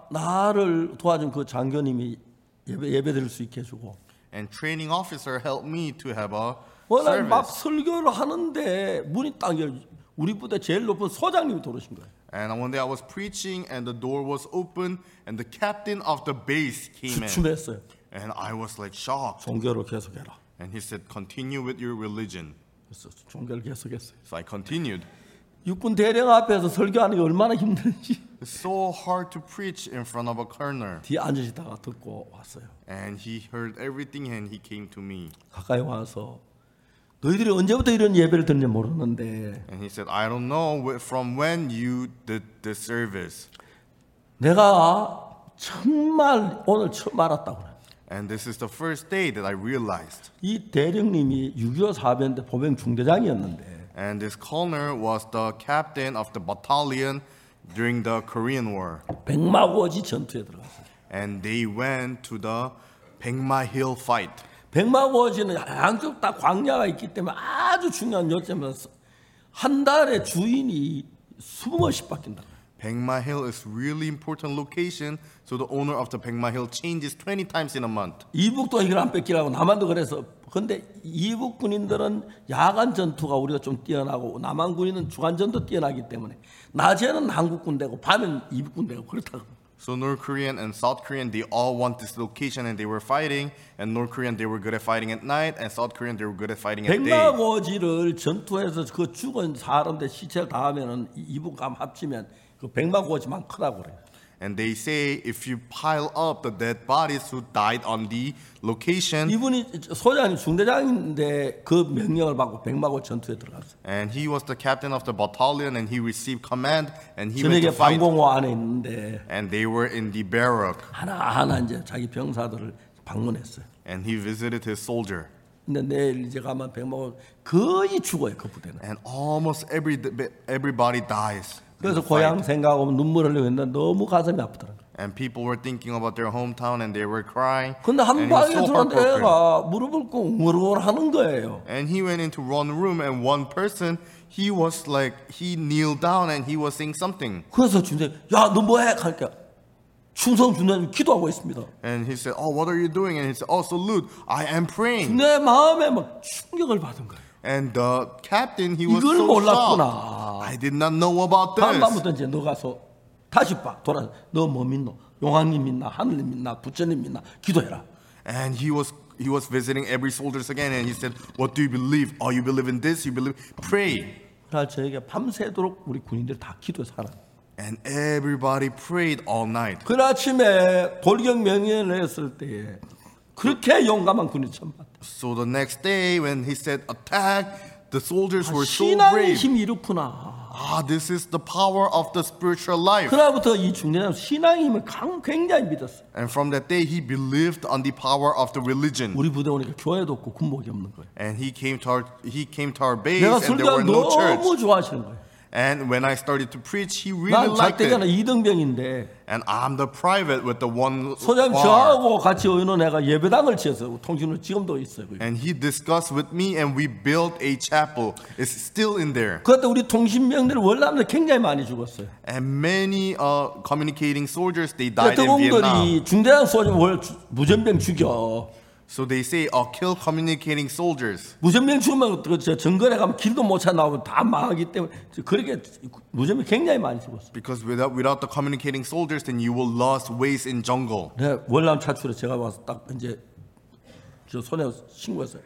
나를 도와준 그 장교님이 예배, 예배 드릴 수 있게 해주고 And training officer helped me to have a 워낙 막 service. 설교를 하는데 문이 딱 열 우리 부대 제일 높은 소장님이 들어오신 거예요. And one day I was preaching and the door was open and the captain of the base came in. 주춤했어요. And I was like shocked. 종교를 계속해라. And he said, continue with your religion. 그래서 종교를 계속했어요. So I continued. 육군 대령 앞에서 설교하는 게 얼마나 힘든지 It's so hard to preach in front of a colonel. 뒤에 앉으시다가 듣고 왔어요. And he heard everything and he came to me. 가까이 와서 너희들이 언제부터 이런 예배를 듣는지 모르는데 And he said, I don't know wh- from when you did this service. 내가 정말 오늘 처음 알았다고 그래요. And this is the first day that I realized. 이 대령님이 육이오 사변대 보병 중대장이었는데 And this colonel was the captain of the battalion during the Korean War. 백마고지 전투에 들어갔어요. And they went to the Baekma Hill fight. 백마고지는 양쪽 다 광야가 있기 때문에 아주 중요한 요점에서 한 달에 주인이 이십 번씩 바뀐다. Baekma Hill is really important location, so the owner of the Baekma Hill changes twenty times in a month. 이북도 이걸 안 뺏기라고 남한도 그래서 근데 이북 군인들은 야간 전투가 우리가 좀 뛰어나고 남한 군인은 주간 전투 뛰어나기 때문에 낮에는 한국 군대고 밤에는 이북 군대고 그렇다고. So North Korean and South Korean, they all want this location and they were fighting. And North Korean, they were good at fighting at night. And South Korean, they were good at fighting at day. 백마고지를 전투해서 그 죽은 사람들 시체를 다 하면은 이북함 합치면 그 백마고지만 크다고 그래요. And they say if you pile up the dead bodies who died on the location, 이분이 소장님 중대장인데 그 명령을 받고 백마고 전투에 들어갔어요. and he was the captain of the battalion and he received command and he went 저녁에 to fight. 방공호 안에 있는데 And they were in the barrack 하나하나 이제 자기 병사들을 방문했어요. and he visited his soldier. 근데 내일 이제 가면 백마고 거의 죽어요, 그 부대는. And almost every everybody dies. in 그래서 the 고향 fight. 생각하고 눈물 흘리고 했는데 너무 가슴이 아프더라고요. And people were thinking about their hometown and they were crying. 근데 한 And he was 방에 so 들어왔는데 heartbroken. 애가 무릎을 꿇고 웅얼웅얼 하는 거예요. And he went into one room and one person, he was like, he kneeled down and he was saying something. 그래서 중대 야, 너 뭐해? 하니까 충성 중대장님 기도하고 있습니다. And he said, oh, what are you doing? And he said, oh, salute, I am praying. 내 마음에 막 충격을 받은 거예요. And the captain, he was 이걸 so 몰랐구나. shocked. I did not know about 다음부터 this. 이제 너 가서 다시 봐. 돌아. 너 뭐 믿노? 용왕님 믿나? 하늘님 믿나? 부처님 믿나? 기도해라. And he was he was visiting every soldiers again and he said, what do you believe? Oh, you believe in this? You believe? Pray. 그날 저에게 밤새도록 우리 군인들 다 기도해서 살아. And everybody prayed all night. 그 아침에 돌격 명령을 했을 때에 그렇게 용감한 군인 처음 봤다. So the next day when he said attack, the soldiers were so 신앙의 brave. 힘이 이렇구나. Ah, this is the power of the spiritual life. 그날부터 이 중대장 신앙의 힘을 강- 굉장히 믿었어. And from that day, he believed on the power of the religion. 우리 부대 오니까 교회도 없고 군복이 없는 거예요. And he came to our he came to our base, 내가 and there were 설교를 no church. 너무 좋아하시는 거예요. And when I started to preach, he really 난 liked 작대잖아 it. 이등병인데 And I'm the private with the one 소장님 bar. 저하고 같이 의논해가 예배당을 지어서 통신을 지금도 있어요. 거기. And he discussed with me, and we built a chapel. It's still in there. 그때 우리 통신병들 월남들 굉장히 많이 죽었어요. And many uh, communicating soldiers, they died in Vietnam. 특공들이 중대장 소장 월 주- 무전병 죽여. So they say, "Oh, kill communicating soldiers." 무전병 죽으면 그 저 정글에 가면 길도 못 찾아 나오고 다 망하기 때문에 그렇게 무전병 굉장히 많이 죽었어요. Because without without the communicating soldiers, then you will lose ways in jungle. 네, 월남 차출에 제가 와서 딱 이제 저 손에 신고했어요.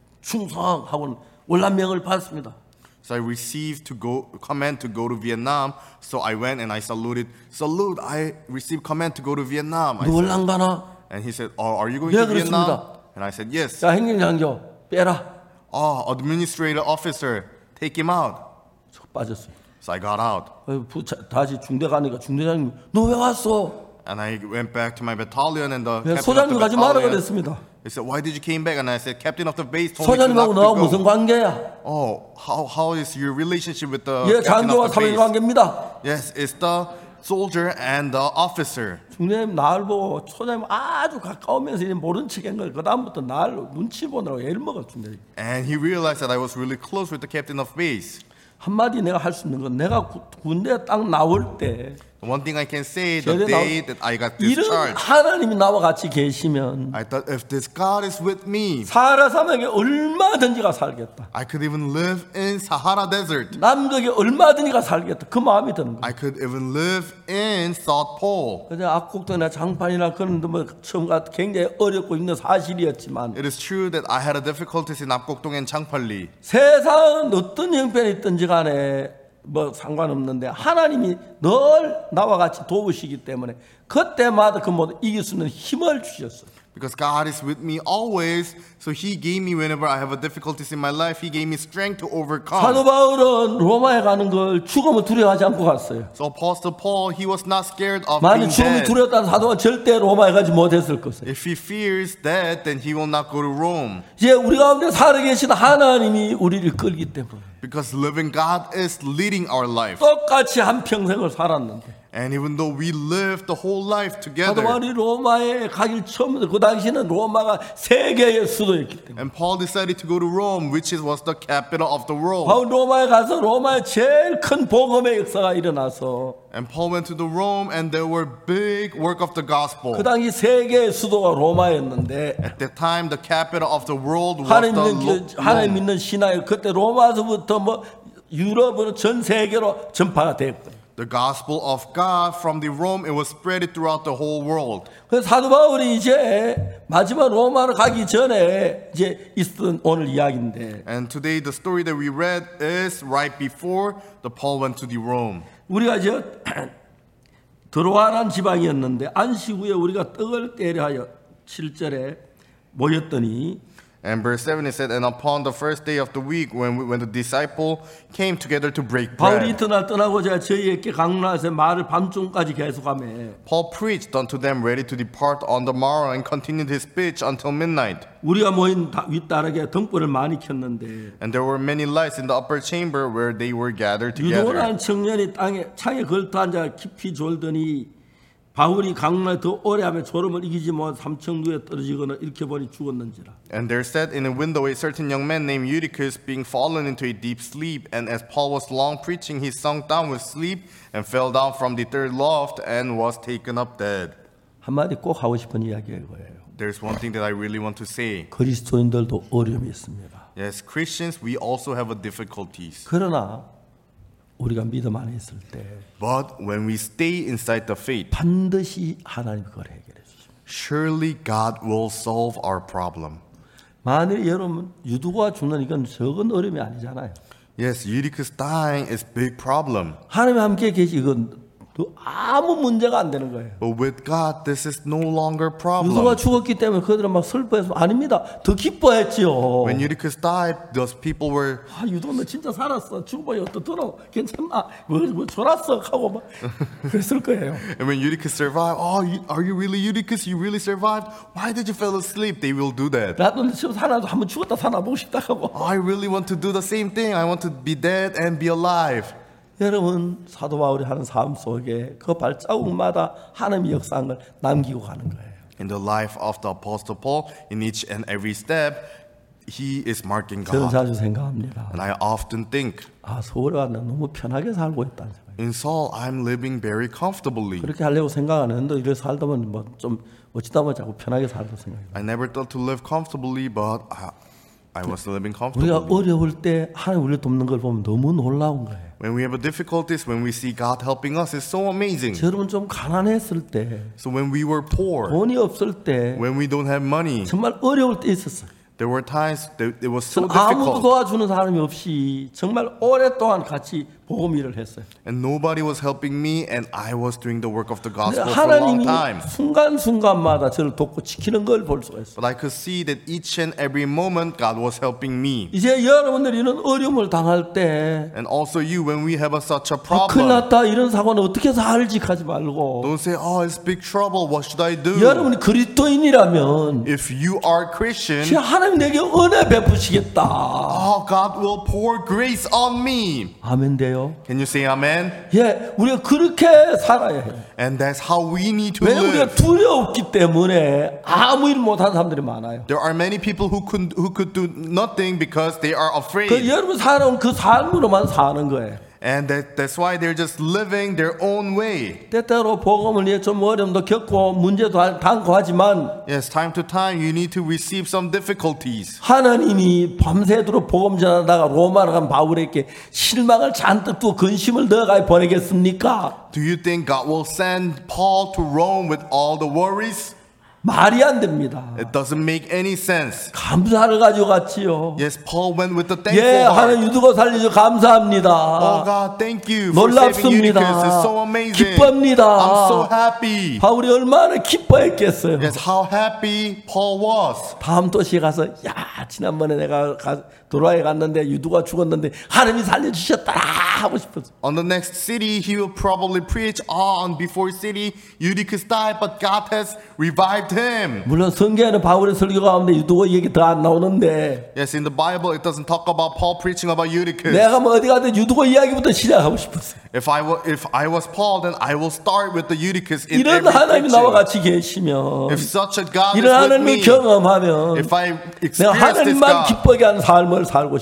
충성하고는 월남명을 받습니다. So I received to go command to go to Vietnam. So I went and I saluted. Salute! I received command to go to Vietnam. I 너 said, 월남 가나? and he said, "Oh, are you going 네, to Vietnam?" 그렇습니다. And I said, "Yes." 자, 행정장교 빼라. Oh, administrative officer, take him out. 저 빠졌어요. So I got out. 어, 부차, 다시 중대 가니까 중대장님 너 왜 왔어? And I went back to my battalion and the 네, captain of 소장님 the 가지 말라 battalion. 그랬습니다. He said, "Why did you came back?" And I said, "Captain of the base told me to not 소장님하고 to 너하고 go." 무슨 관계야? Oh, how how is your relationship with the 예, captain 장교와 of the 사병 base? 관계입니다. Yes, it's the soldier and the officer. 중대장님 날 보고 소장님 아주 가까우면서 이제 모른 척한 걸 그다음부터 날 눈치 보느라고 애를 먹어 중대장님. And he realized that I was really close with the captain of base. 한마디 내가 할 수 있는 건 내가 구- 군대 딱 나올 때 One thing I can say, the 제대 day 나올- that I got 이런 discharged, 하나님이 나와 같이 계시면 I thought if this God is with me, 사하라 사막에 얼마든지가 살겠다. I could even live in Sahara Desert. 남극에 얼마든지가 살겠다. 그 마음이 드는 거예요. I could even live in South Pole. 그래 악곡도나 장판이나 그런 뭐 처음 같 굉장히 어렵고 있는 사실이었지만 It is true that I had a difficulties in Apgokdong and Changpalli. 세상은 어떤 형편이 있든지 간에 뭐 상관없는데 하나님이 늘 나와 같이 도우시기 때문에 그때마다 그 모든 이길 수 있는 힘을 주셨어요. Because God is with me always, so He gave me whenever I have a difficulties in my life, He gave me strength to overcome. 사도 바울은 로마에 가는 걸 죽음을 두려워하지 않고 갔어요. So Apostle Paul, he was not scared of 만약 being 죽음이 dead. 두려웠다는 사도가 절대 로마에 가지 못했을 것이에요. If he fears death, then he will not go to Rome. 이제 우리 가운데 살아계신 하나님이 우리를 끌기 때문에 Because living God is leading our life. 똑같이 한 평생을 살았는데 And even though we lived the whole life 사도 together, 바울이 로마에 가길 처음부터 그 당시는 로마가 세계의 수도였기 때문에 and Paul decided to go to Rome, which is, was the capital of the world. 바울 로마에 가서 로마의 제일 큰 복음의 역사가 일어나서 And Paul went to the Rome, and there were big work of the gospel. 그 당시 세계의 수도가 로마였는데 At that time, the capital of the world was 하나님 the 믿는, Lo- 하나님 Rome. 믿는 신앙이 그때 로마서부터 뭐 유럽으로 전 세계로 전파가 됐거든요. The gospel of God from the Rome, it was spread throughout the whole world. 그래서 사도 바울이 이제 마지막 로마로 가기 전에 이제 있었던 오늘 이야기인데 And today, the story that we read is right before the Paul went to the Rome. 우리가 저 드로아란 지방이었는데 안식 후에 우리가 떡을 떼려 하여 칠 절에 모였더니 And verse seven, it said, and upon the first day of the week, when we, when the disciple came together to break 바울이 bread, 이튿날 떠나고자 저희에게 강론하여서 말을 밤중까지 계속하며 Paul preached unto them, ready to depart on the morrow, and continued his speech until midnight. 우리가 모인 다- 윗다락에 등불을 많이 켰는데 And there were many lights in the upper chamber where they were gathered together. 유도란 청년이 땅에 창에 걸터 앉아 깊이 졸더니 바울이 강론에 더 오래 하며 졸음을 이기지 못해 삼천두에 떨어지거나 이렇게 보니 죽었는지라. And there sat in a window a certain young man named Eutychus, being fallen into a deep sleep. And as Paul was long preaching, he sunk down with sleep and fell down from the third loft and was taken up dead. 한마디 꼭 하고 싶은 이야기가 이거예요. There's one thing that I really want to say. 그리스도인들도 어려움이 있습니다. Yes, Christians, we also have a difficulties. 그러나 우리가 믿음 안에 있을 때 But when we stay inside the faith, 반드시 하나님 그걸 해결해 주십니다. surely God will solve our problem. 만일 여러분 유두가 죽는 이건 적은 어려움이 아니잖아요. Yes, Eutychus dying is big problem. 하나님 함께 계시 이건 또 아무 문제가 안 되는 거예요. But with God, this is no longer 유두가 problem. 죽었기 때문에 그들은 막 슬퍼해서 아닙니다. 더 기뻐했지요. When Eutychus died, those people were, 아 유도 너 진짜 살았어. 죽어봐요. 또 들어. 괜찮나? 뭐, 뭐 졸았어 하고 막 그랬을 거예요. and when Eutychus survived, oh, you, are you really Eutychus? You really survived? Why did you fall asleep? They will do that. 나도 지금 살아도 한번 죽었다 살아보고 싶다 하고. Oh, I really want to do the same thing. I want to be dead and be alive. 여러분 사도 바울이 하는 삶 속에 그 발자국마다 하나님의 역사한 걸 남기고 가는 거예요. In the life of the Apostle Paul, in each and every step, he is marking 저는 God. 자주 생각합니다. And I often think, 아 서울에 와서 너무 편하게 살고 있다는 생각. in Saul, I'm living very comfortably. 그렇게 하려고 생각 안 했는데 이래 살다 보면 뭐 좀 어찌다 보면 자꾸 편하게 살고 생각해요. I never thought to live comfortably, but I, I was living 우리가 comfortably. 어려울 때 하나님 우리를 돕는 걸 보면 너무 놀라운 거예요. When we have difficulties, when we see God helping us, it's so amazing. 여러분 좀 가난했을 때, So when we were poor, 돈이 없을 때, when we don't have money, 정말 어려울 때 있었어요. there were times that it was so 아무도 difficult. 도와주는 사람이 없이 정말 오랫동안 같이 복음 일을 했어요. And nobody was helping me, and I was doing the work of the 근데 gospel for a long 하나님이 time. 순간순간마다 저를 돕고 지키는 걸 볼 수가 있어요. But I could see that each and every moment God was helping me. 이제 여러분들이 이런 어려움을 당할 때 And also you, when we have a, such a 아, 큰일 problem, 났다 이런 사고는 어떻게 해서 할지 하지 말고 don't say, oh, it's big trouble, what should I do? 여러분이 그리스도인이라면 If you are Christian, 진짜 하나님 내게 은혜 베푸시겠다. oh, God will pour grace on me. 아멘 돼요. Can you say amen? 예, 우리가 그렇게 살아야 해요. And that's how we need to 왜 우리가 live. 두려웠기 때문에 아무 일 못하는 사람들이 많아요. There are many people who could, who could do nothing because they are 그 afraid. 여러분 살아온 그 삶으로만 사는 거예요. And that, that's why they're just living their own way. 때때로 복음을 위해 좀 어려움도 겪고 문제도 당고 하지만 Yes, time to time you need to receive some difficulties. 하나님이 밤새도록 복음 전하다가 로마로 간 바울에게 실망을 잔뜩 두고 근심을 넣어가 보내겠습니까? Do you think God will send Paul to Rome with all the worries? 말이 안 됩니다. It doesn't make any sense. 감사를 가지고 갔지요. Yes, Paul went with the 예, thankful 하나님 heart. 유두고 살리셔 Oh 감사합니다. God, thank you for saving 놀랍습니다. Eutychus. It's so amazing. 기쁩니다. I'm so happy. 바울이 얼마나 기뻐했겠어요. Yes, how happy Paul was. 다음 도시에 가서 야 지난번에 내가 가, 도라에 갔는데 유두가 죽었는데 하나님이 살려주셨더라 하고 싶었어. On the next city, he will probably preach on before city. Eutychus died, but God has revived him. 물론 성경에는 바울의 설교 가운데 유두가 얘기 더 안 나오는데 Yes, in the Bible, it doesn't talk about Paul preaching about Eutychus. 내가 뭐 어디 가든 유두가 이야기부터 시작하고 싶었어. If I were, if I was Paul, then I will start with the Eutychus in 이런 every 하나님이 나와 preaching. 같이 계시면 If such a God is 이런 with 하나님을 me, 경험하면 if I 내가 experience this 하나님만 God, 기쁘게 하는 삶을 살고 싶은 거예요.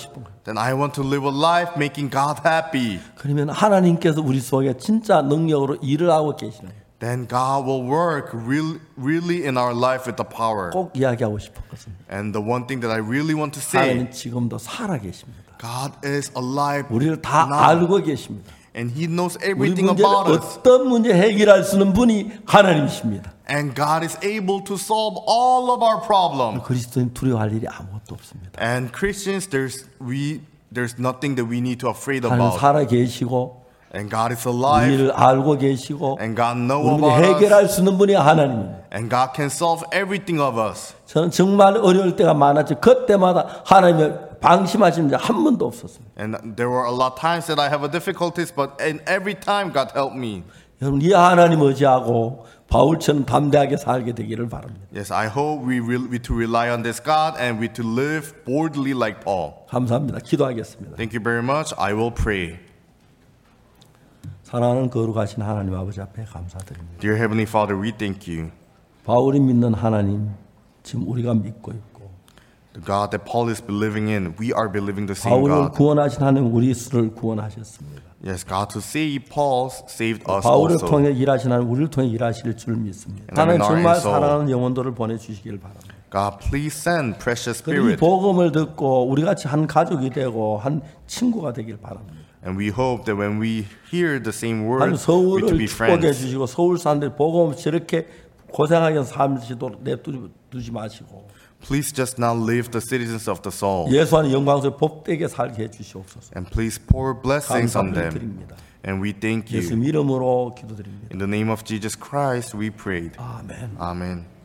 then I want to live a life making God happy. 그러면 하나님께서 우리 속에 진짜 능력으로 일을 하고 계시네요. Then God will work real, really in our life with the power. 꼭 이야기하고 싶었거든요. And the one thing that I really want to say, 하나님 지금도 살아 계십니다. God is alive 우리를 다 now. 알고 계십니다. And He knows 우리 everything 문제를 about us. 어떤 문제 해결할 수 있는 분이 하나님이십니다. And God is able to solve all of our problems. 그리스도인 두려워할 일이 아무것도 없습니다. And Christians, there's we there's nothing that we need to afraid 하나님 about. 살아 계시고 And God is alive. 우리를 알고 계시고 And God knows 우리 문제 about us. 해결할 수 있는 분이 하나님입니다. And God can solve everything of us. 저는 정말 어려울 때가 많았죠. 그때마다 하나님의 방심하신 적 한 번도 없었습니다. And there were a lot of times that I have a difficulties, but in every time God helped me. 여러분 이 하나님 의지하고 바울처럼 담대하게 살게 되기를 바랍니다. Yes, I hope we will we to rely on this God and we to live boldly like Paul. 감사합니다. 기도하겠습니다. Thank you very much. I will pray. 사랑하는 거룩하신 하나님 아버지 앞에 감사드립니다. Dear Heavenly Father, we thank you. 바울이 믿는 하나님 지금 우리가 믿고 있고 The God that Paul is believing in, we are believing the same 바울을 God. 구원하신 하나님 우리를 구원하셨습니다. Yes, God to save Paul saved us 바울을 also. 통해 일하신 하나님 우리를 통해 일하실 줄 믿습니다. And I'm 하나님 in our 정말 soul. 사랑하는 영혼들을 보내주시길 바랍니다. God, please send precious 이 spirit. 복음을 듣고 우리 같이 한 가족이 되고 한 친구가 되길 바랍니다. And we hope that when we hear the same 하나님 word, we to 서울을 be 축복해 friends. 주시고 서울 사람들이 복음 저렇게 고생하게 살지도록 내두지 마시고 Please just now live the citizens of the soul. 예수 안에 영광스럽게 복되게 살게 해주시옵소서. And please pour blessings on 감사를 them. 드립니다. And we thank 예수 you. 이름으로 기도드립니다. In the name of Jesus Christ, we prayed. 아멘. Amen.